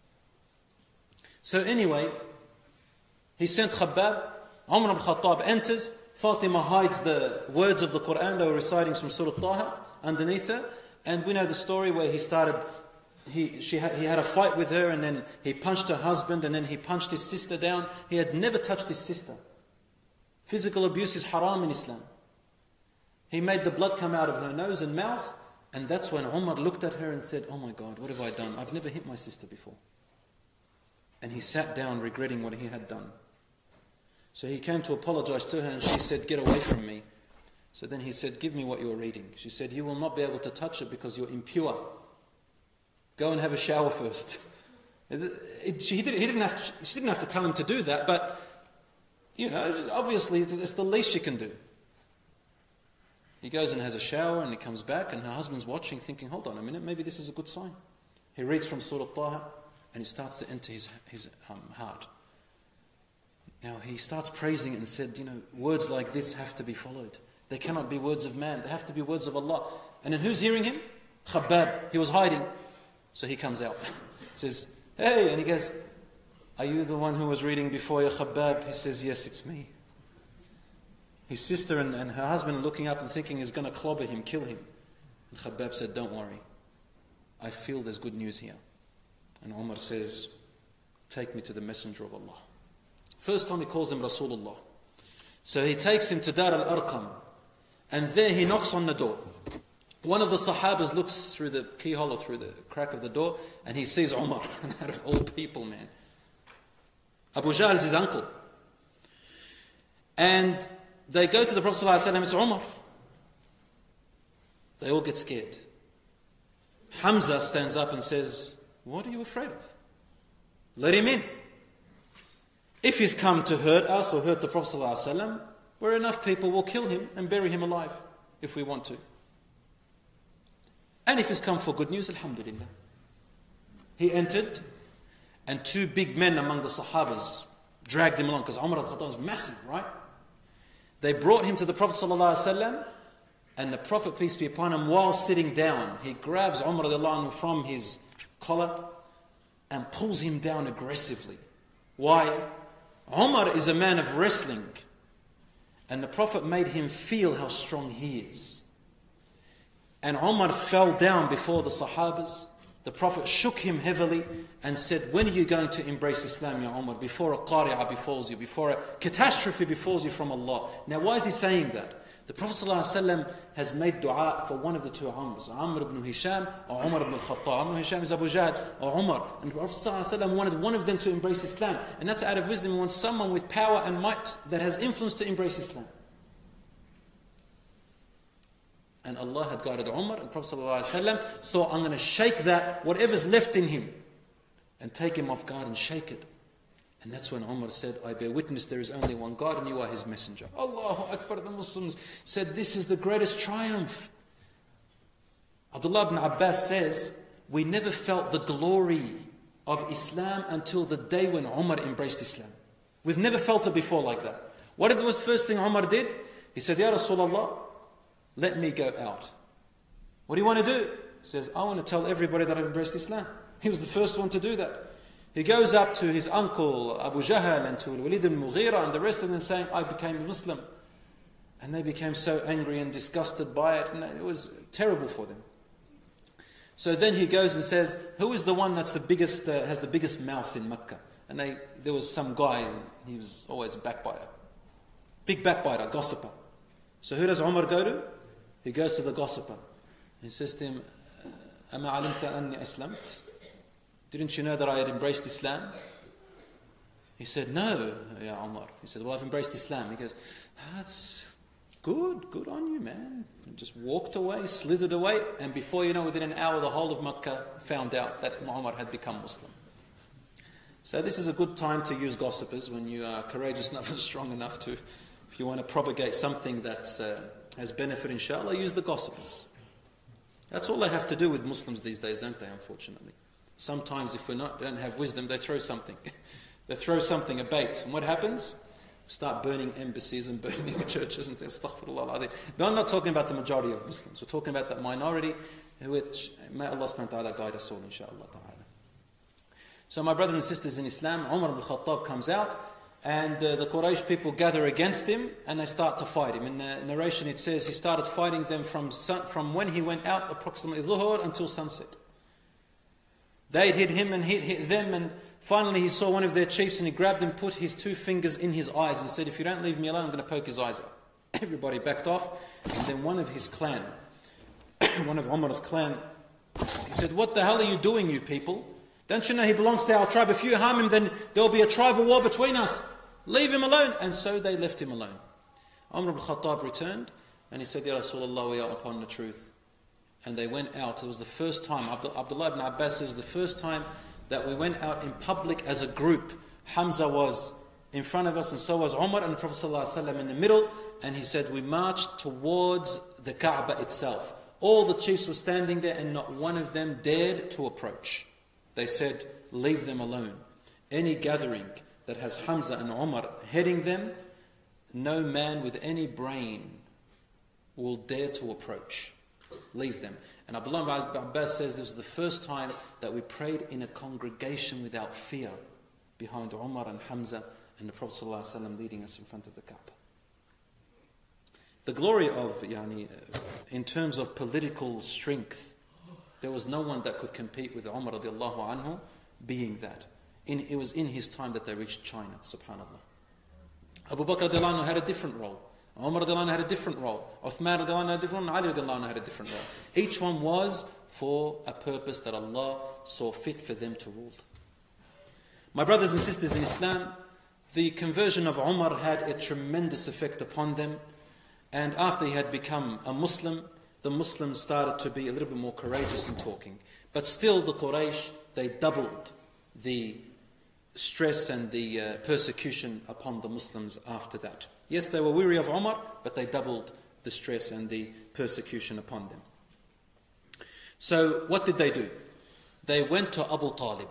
So anyway, he sent Khabbab. Umar ibn Khattab enters. Fatima hides the words of the Quran they were reciting from Surah Taha underneath her. And we know the story where he had a fight with her, and then he punched her husband, and then he punched his sister down. He had never touched his sister. Physical abuse is haram in Islam. He made the blood come out of her nose and mouth, and that's when Umar looked at her and said, oh my God, what have I done? I've never hit my sister before. And he sat down regretting what he had done. So he came to apologize to her, and she said, get away from me. So then he said, give me what you're reading. She said, you will not be able to touch it because you're impure. Go and have a shower first. She didn't have to tell him to do that, but obviously it's the least she can do. He goes and has a shower, and he comes back, and her husband's watching, thinking, hold on a minute, maybe this is a good sign. He reads from Surah Taha, and he starts to enter his heart. Now he starts praising it and said, words like this have to be followed. They cannot be words of man. They have to be words of Allah. And then who's hearing him? Khabbab. He was hiding. So he comes out. Says, hey, and he goes, are you the one who was reading before you, Khabbab? He says, yes, it's me. His sister and her husband are looking up and thinking he's going to clobber him, kill him. And Khabbab said, don't worry. I feel there's good news here. And Umar says, take me to the Messenger of Allah. First time he calls him Rasulullah. So he takes him to Dar al-Arqam. And there he knocks on the door. One of the Sahabas looks through the keyhole or through the crack of the door, and he sees Umar. Out of all people, man. Abu Jahl is his uncle. And they go to the Prophet ﷺ, it's Umar. They all get scared. Hamza stands up and says, what are you afraid of? Let him in. If he's come to hurt us or hurt the Prophet ﷺ, we're enough people will kill him and bury him alive if we want to. And if he's come for good news, alhamdulillah. He entered, and 2 big men among the Sahabas dragged him along, because Umar al-Khattab was massive, right? They brought him to the Prophet ﷺ, and the Prophet, peace be upon him, while sitting down, he grabs Umar from his collar and pulls him down aggressively. Why? Umar is a man of wrestling, and the Prophet made him feel how strong he is. And Umar fell down before the Sahabas. The Prophet shook him heavily and said, when are you going to embrace Islam, Ya Umar? Before a qari'ah befalls you, before a catastrophe befalls you from Allah. Now why is he saying that? The Prophet ﷺ has made dua for one of the 2 Umars, Amr ibn Hisham or Umar ibn al-Khattab. Amr ibn Hisham is Abu Jahl or Umar. And the Prophet ﷺ wanted one of them to embrace Islam. And that's out of wisdom. He wants someone with power and might that has influence to embrace Islam. And Allah had guided Umar, and Prophet ﷺ thought, I'm going to shake that, whatever's left in him, and take him off guard and shake it. And that's when Umar said, I bear witness there is only one God and you are his messenger. Allahu Akbar. The Muslims said, this is the greatest triumph. Abdullah ibn Abbas says, we never felt the glory of Islam until the day when Umar embraced Islam. We've never felt it before like that. What was the first thing Umar did? He said, Ya Rasulullah, let me go out. What do you want to do? He says, I want to tell everybody that I've embraced Islam. He was the first one to do that. He goes up to his uncle Abu Jahl and to Walid al-Mughira and the rest of them saying, I became a Muslim. And they became so angry and disgusted by it, and it was terrible for them. So then he goes and says, who is the one that's the biggest, has the biggest mouth in Mecca? And there was some guy, he was always a backbiter. Big backbiter, gossiper. So who does Umar go to? He goes to the gossiper. He says to him, Ama alimta anni aslamt? Didn't you know that I had embraced Islam? He said, no, Ya Umar. He said, well, I've embraced Islam. He goes, that's good on you, man. And just walked away, slithered away, and before you know, within an hour, the whole of Makkah found out that Umar had become Muslim. So this is a good time to use gossipers when you are courageous enough and strong enough to, if you want to propagate something that has benefit, inshallah, use the gossipers. That's all they have to do with Muslims these days, don't they, unfortunately? Sometimes if don't have wisdom, they throw something. They throw something, a bait. And what happens? Start burning embassies and burning churches and things. Astaghfirullah. No, I'm not talking about the majority of Muslims. We're talking about that minority, which may Allah subhanahu wa ta'ala guide us all, inshallah ta'ala. So my brothers and sisters in Islam, Umar ibn Khattab comes out, and the Quraysh people gather against him, and they start to fight him. In the narration it says he started fighting them from when he went out, approximately dhuhr, until sunset. They hit him and hit them, and finally he saw one of their chiefs and he grabbed him, put his 2 fingers in his eyes and said, if you don't leave me alone, I'm going to poke his eyes out. Everybody backed off, and then one of his clan, one of Umar's clan, he said, what the hell are you doing, you people? Don't you know he belongs to our tribe? If you harm him, then there will be a tribal war between us. Leave him alone. And so they left him alone. Umar ibn Khattab returned and he said, Ya Rasulullah, we are upon the truth. And they went out. It was the first time, Abdullah ibn Abbas says, the first time that we went out in public as a group. Hamza was in front of us and so was Umar and the Prophet ﷺ in the middle. And he said, we marched towards the Kaaba itself. All the chiefs were standing there and not one of them dared to approach. They said, leave them alone. Any gathering that has Hamza and Umar heading them, no man with any brain will dare to approach. Leave them. And Abdullah ibn Abbas says this is the first time that we prayed in a congregation without fear behind Umar and Hamza and the Prophet ﷺ leading us in front of the Kaaba. The glory of, in terms of political strength, there was no one that could compete with Umar radiallahu anhu being that. It was in his time that they reached China, subhanAllah. Abu Bakr radiallahu anhu had a different role. Umar radiallahu anhu had a different role. Uthman radiallahu anhu had a different role. Ali radiallahu anhu had a different role. Each one was for a purpose that Allah saw fit for them to rule. My brothers and sisters in Islam, the conversion of Umar had a tremendous effect upon them. And after he had become a Muslim, the Muslims started to be a little bit more courageous in talking. But still the Quraysh, they doubled the stress and the persecution upon the Muslims after that. Yes, they were weary of Umar, but they doubled the stress and the persecution upon them. So what did they do? They went to Abu Talib.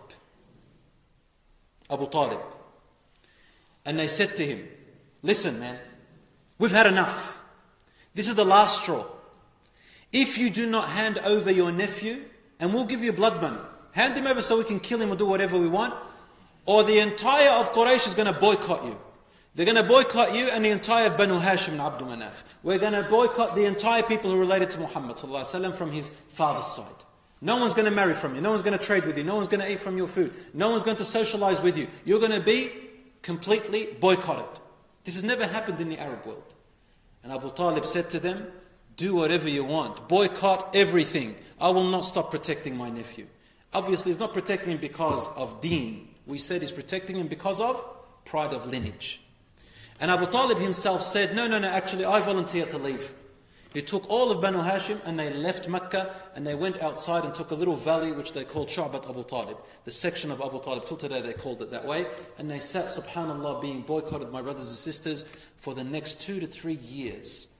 And they said to him, listen man, we've had enough. This is the last straw. If you do not hand over your nephew, and we'll give you blood money, hand him over so we can kill him or do whatever we want, or the entire of Quraysh is going to boycott you. They're going to boycott you and the entire Banu Hashim and Abdul Manaf. We're going to boycott the entire people who are related to Muhammad ﷺ from his father's side. No one's going to marry from you. No one's going to trade with you. No one's going to eat from your food. No one's going to socialize with you. You're going to be completely boycotted. This has never happened in the Arab world. And Abu Talib said to them, do whatever you want. Boycott everything. I will not stop protecting my nephew. Obviously, he's not protecting him because of deen. We said he's protecting him because of pride of lineage. And Abu Talib himself said, no, actually I volunteer to leave. He took all of Banu Hashim and they left Mecca and they went outside and took a little valley which they called Shu'bat Abu Talib. The section of Abu Talib, till today they called it that way. And they sat, subhanAllah, being boycotted, my brothers and sisters, for the next 2 to 3 years.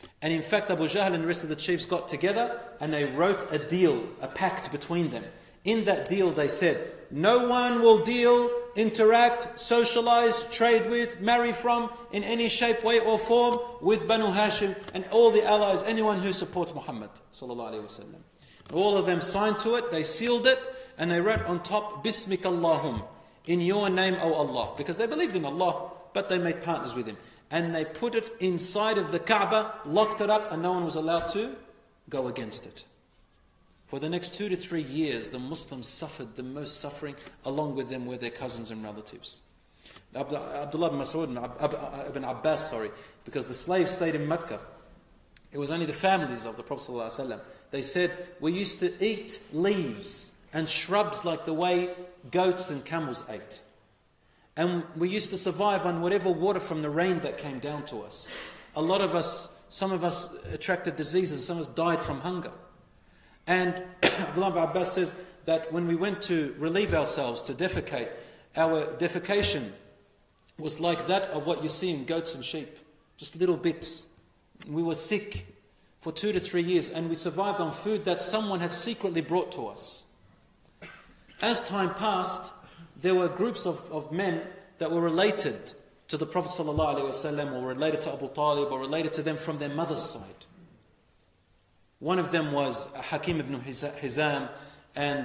And in fact, Abu Jahl and the rest of the chiefs got together and they wrote a deal, a pact between them. In that deal they said, no one will deal, interact, socialize, trade with, marry from, in any shape, way or form with Banu Hashim and all the allies, anyone who supports Muhammad sallallahu alaihi wasallam. All of them signed to it, they sealed it, and they wrote on top, Bismika Allahum, in your name, O Allah. Because they believed in Allah, but they made partners with Him. And they put it inside of the Kaaba, locked it up, and no one was allowed to go against it. For the next 2 to 3 years, the Muslims suffered the most suffering. Along with them were their cousins and relatives. Abdullah ibn Mas'ud ibn Abbas, because the slaves stayed in Mecca. It was only the families of the Prophet ﷺ. They said, we used to eat leaves and shrubs like the way goats and camels ate. And we used to survive on whatever water from the rain that came down to us. A lot of us, some of us attracted diseases, some of us died from hunger. And Abdullah ibn Abbas says that when we went to relieve ourselves, to defecate, our defecation was like that of what you see in goats and sheep. Just little bits. We were sick for 2 to 3 years and we survived on food that someone had secretly brought to us. As time passed, there were groups of men that were related to the Prophet ﷺ or related to Abu Talib or related to them from their mother's side. One of them was Hakim ibn Hizam and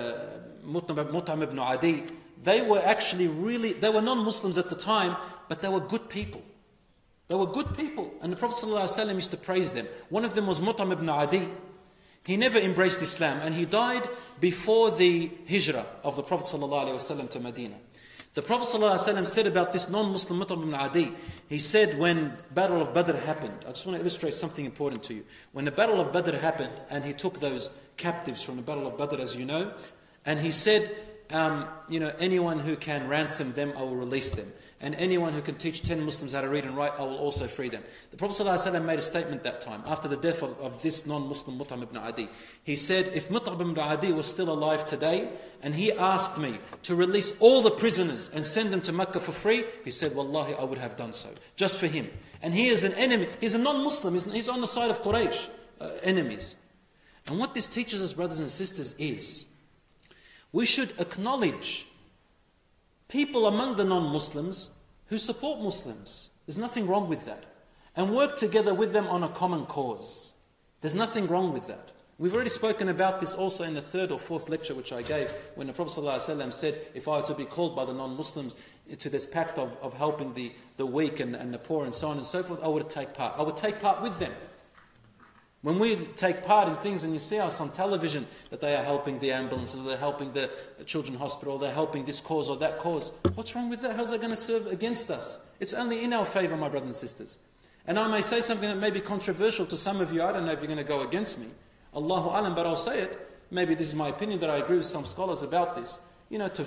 Mut'im ibn Adi. They were actually they were non-Muslims at the time, but they were good people. They were good people. And the Prophet ﷺ used to praise them. One of them was Mut'im ibn Adi. He never embraced Islam and he died before the hijrah of the Prophet ﷺ to Medina. The Prophet ﷺ said about this non-Muslim Mut'im ibn Adi, he said when Battle of Badr happened, I just want to illustrate something important to you. When the Battle of Badr happened and he took those captives from the Battle of Badr, as you know, and he said, anyone who can ransom them, I will release them. And anyone who can teach 10 Muslims how to read and write, I will also free them. The Prophet ﷺ made a statement that time, after the death of this non-Muslim Mut'im ibn Adi. He said, if Mut'im ibn Adi was still alive today, and he asked me to release all the prisoners and send them to Mecca for free, he said, Wallahi, I would have done so, just for him. And he is an enemy, he's a non-Muslim, he's on the side of Quraysh, enemies. And what this teaches us, brothers and sisters, is we should acknowledge people among the non-Muslims who support Muslims. There's nothing wrong with that. And work together with them on a common cause. There's nothing wrong with that. We've already spoken about this also in the 3rd or 4th lecture which I gave when the Prophet ﷺ said, if I were to be called by the non-Muslims to this pact of helping the weak and the poor and so on and so forth, I would take part. I would take part with them. When we take part in things and you see us on television that they are helping the ambulances, they're helping the children's hospital, they're helping this cause or that cause, what's wrong with that? How's that going to serve against us? It's only in our favor, my brothers and sisters. And I may say something that may be controversial to some of you. I don't know if you're going to go against me. Allahu alam, but I'll say it. Maybe this is my opinion that I agree with some scholars about this. To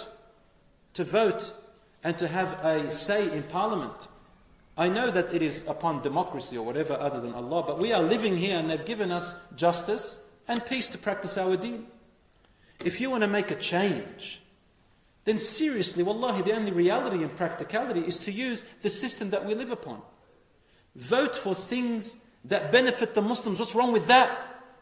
vote and to have a say in parliament. I know that it is upon democracy or whatever other than Allah, but we are living here and they've given us justice and peace to practice our deen. If you want to make a change, then seriously, wallahi, the only reality and practicality is to use the system that we live upon. Vote for things that benefit the Muslims. What's wrong with that?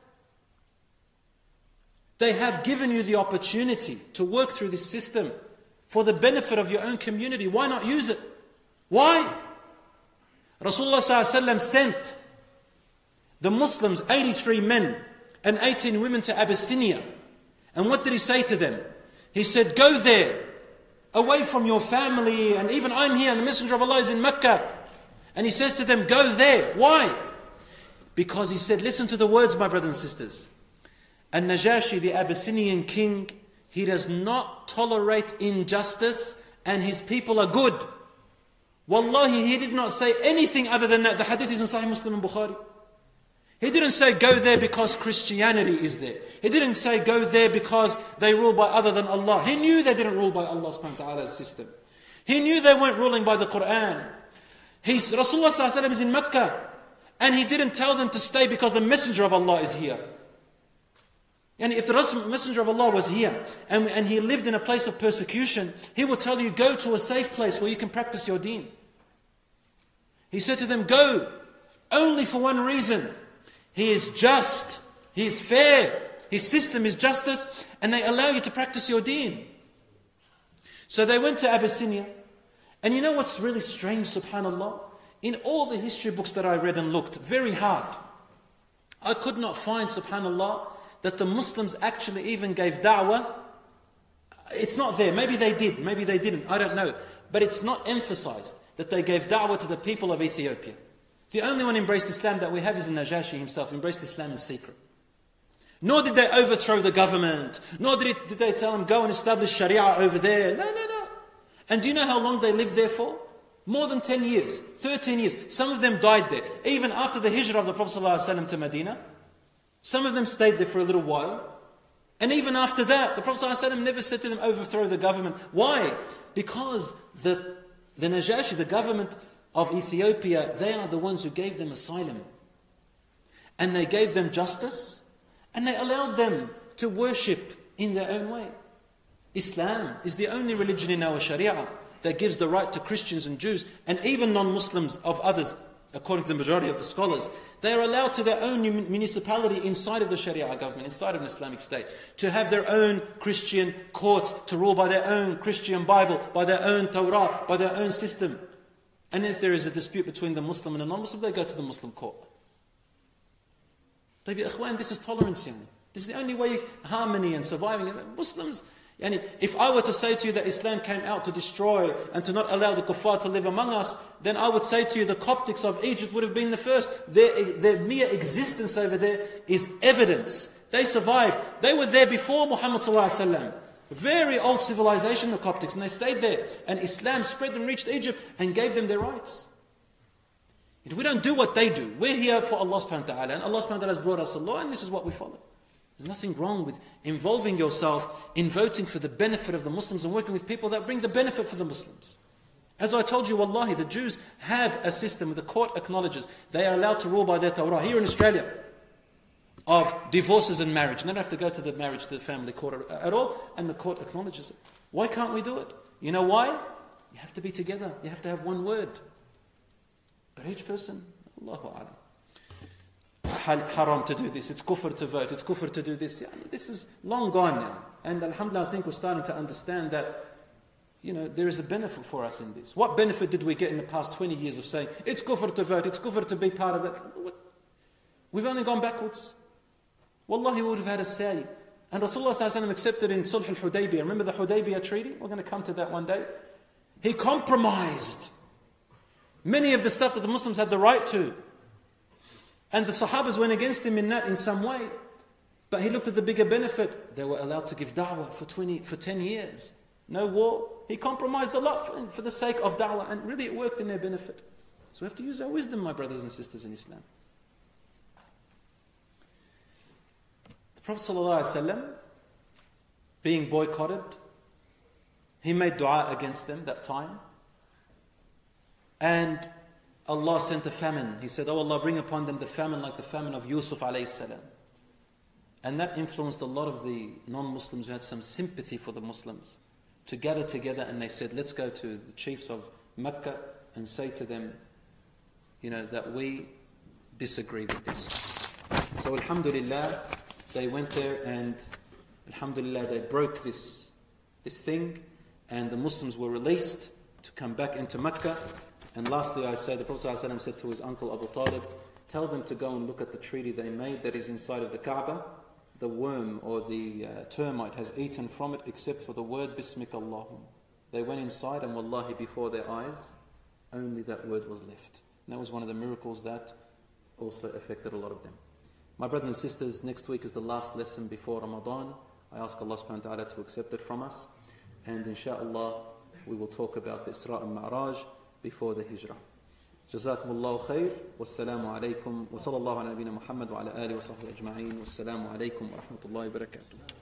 They have given you the opportunity to work through this system for the benefit of your own community. Why not use it? Why? Rasulullah ﷺ sent the Muslims, 83 men and 18 women to Abyssinia. And what did he say to them? He said, go there, away from your family, and even I'm here, and the Messenger of Allah is in Mecca. And he says to them, go there. Why? Because he said, listen to the words, my brothers and sisters. An-Najashi, the Abyssinian king, he does not tolerate injustice, and his people are good. Wallahi, he did not say anything other than that. The hadith is in Sahih Muslim and Bukhari. He didn't say go there because Christianity is there. He didn't say go there because they rule by other than Allah. He knew they didn't rule by Allah subhanahu wa ta'ala's system. He knew they weren't ruling by the Quran. Rasulullah sallallahu alaihi wasallam is in Mecca, and he didn't tell them to stay because the Messenger of Allah is here. And if the Messenger of Allah was here and he lived in a place of persecution, he would tell you, go to a safe place where you can practice your deen. He said to them, go only for one reason. He is just, he is fair, his system is justice, and they allow you to practice your deen. So they went to Abyssinia. And you know what's really strange, subhanAllah? In all the history books that I read and looked very hard, I could not find, subhanAllah, that the Muslims actually even gave da'wah. It's not there. Maybe they did, maybe they didn't, I don't know. But it's not emphasized that they gave da'wah to the people of Ethiopia. The only one embraced Islam that we have is Najashi himself, embraced Islam in secret. Nor did they overthrow the government, nor did they tell them, go and establish Sharia over there. No. And do you know how long they lived there for? More than 10 years, 13 years. Some of them died there. Even after the hijrah of the Prophet ﷺ to Medina, some of them stayed there for a little while. And even after that, the Prophet ﷺ never said to them, overthrow the government. Why? Because the Najashi, the government of Ethiopia, they are the ones who gave them asylum. And they gave them justice. And they allowed them to worship in their own way. Islam is the only religion in our Sharia that gives the right to Christians and Jews and even non-Muslims of others, according to the majority of the scholars. They are allowed to their own municipality inside of the Sharia government, inside of an Islamic state, to have their own Christian courts, to rule by their own Christian Bible, by their own Torah, by their own system. And if there is a dispute between the Muslim and a non-Muslim, they go to the Muslim court. This is tolerance. This is the only way harmony and surviving. Muslims, if I were to say to you that Islam came out to destroy and to not allow the kuffar to live among us, then I would say to you the Coptics of Egypt would have been the first. Their mere existence over there is evidence. They survived. They were there before Muhammad sallallahu alaihi wasallam. Very old civilization, the Coptics, and they stayed there. And Islam spread and reached Egypt and gave them their rights. We don't do what they do. We're here for Allah subhanahu wa ta'ala, and Allah subhanahu wa ta'ala has brought us a law, and this is what we follow. There's nothing wrong with involving yourself in voting for the benefit of the Muslims and working with people that bring the benefit for the Muslims. As I told you, wallahi, the Jews have a system, the court acknowledges, they are allowed to rule by their Torah. Here in Australia, of divorces and marriage. And they don't have to go to the marriage, to the family court at all, and the court acknowledges it. Why can't we do it? You know why? You have to be together. You have to have one word. But each person, Allahu A'lam. Haram to do this, it's kufr to vote, it's kufr to do this. This is long gone now. And alhamdulillah, I think we're starting to understand that, there is a benefit for us in this. What benefit did we get in the past 20 years of saying, it's kufr to vote, it's kufr to be part of it? We've only gone backwards. Wallahi, we would have had a say. And Rasulullah ﷺ accepted in Sulh al-Hudaybiyah. Remember the Hudaybiyah treaty? We're going to come to that one day. He compromised many of the stuff that the Muslims had the right to. And the Sahabas went against him in that in some way. But he looked at the bigger benefit. They were allowed to give da'wah for 10 years. No war. He compromised a lot for the sake of da'wah. And really it worked in their benefit. So we have to use our wisdom, my brothers and sisters in Islam. The Prophet ﷺ, being boycotted, he made dua against them that time. And Allah sent a famine. He said, oh Allah, bring upon them the famine like the famine of Yusuf alayhi salam. And that influenced a lot of the non-Muslims who had some sympathy for the Muslims to gather together, and they said, let's go to the chiefs of Mecca and say to them, that we disagree with this. So alhamdulillah, they went there and alhamdulillah, they broke this thing, and the Muslims were released to come back into Mecca. And lastly, I say, the Prophet ﷺ said to his uncle Abu Talib, tell them to go and look at the treaty they made that is inside of the Kaaba. The worm or the termite has eaten from it except for the word Bismika Allahum. They went inside, and wallahi, before their eyes, only that word was left. And that was one of the miracles that also affected a lot of them. My brothers and sisters, next week is the last lesson before Ramadan. I ask Allah subhanahu wa ta'ala to accept it from us. And inshaAllah, we will talk about the Isra and Mi'raj before the Hijrah. جزاكم الله خير والسلام عليكم وصلى الله على نبينا محمد وعلى آله وصحبه أجمعين والسلام عليكم ورحمة الله وبركاته.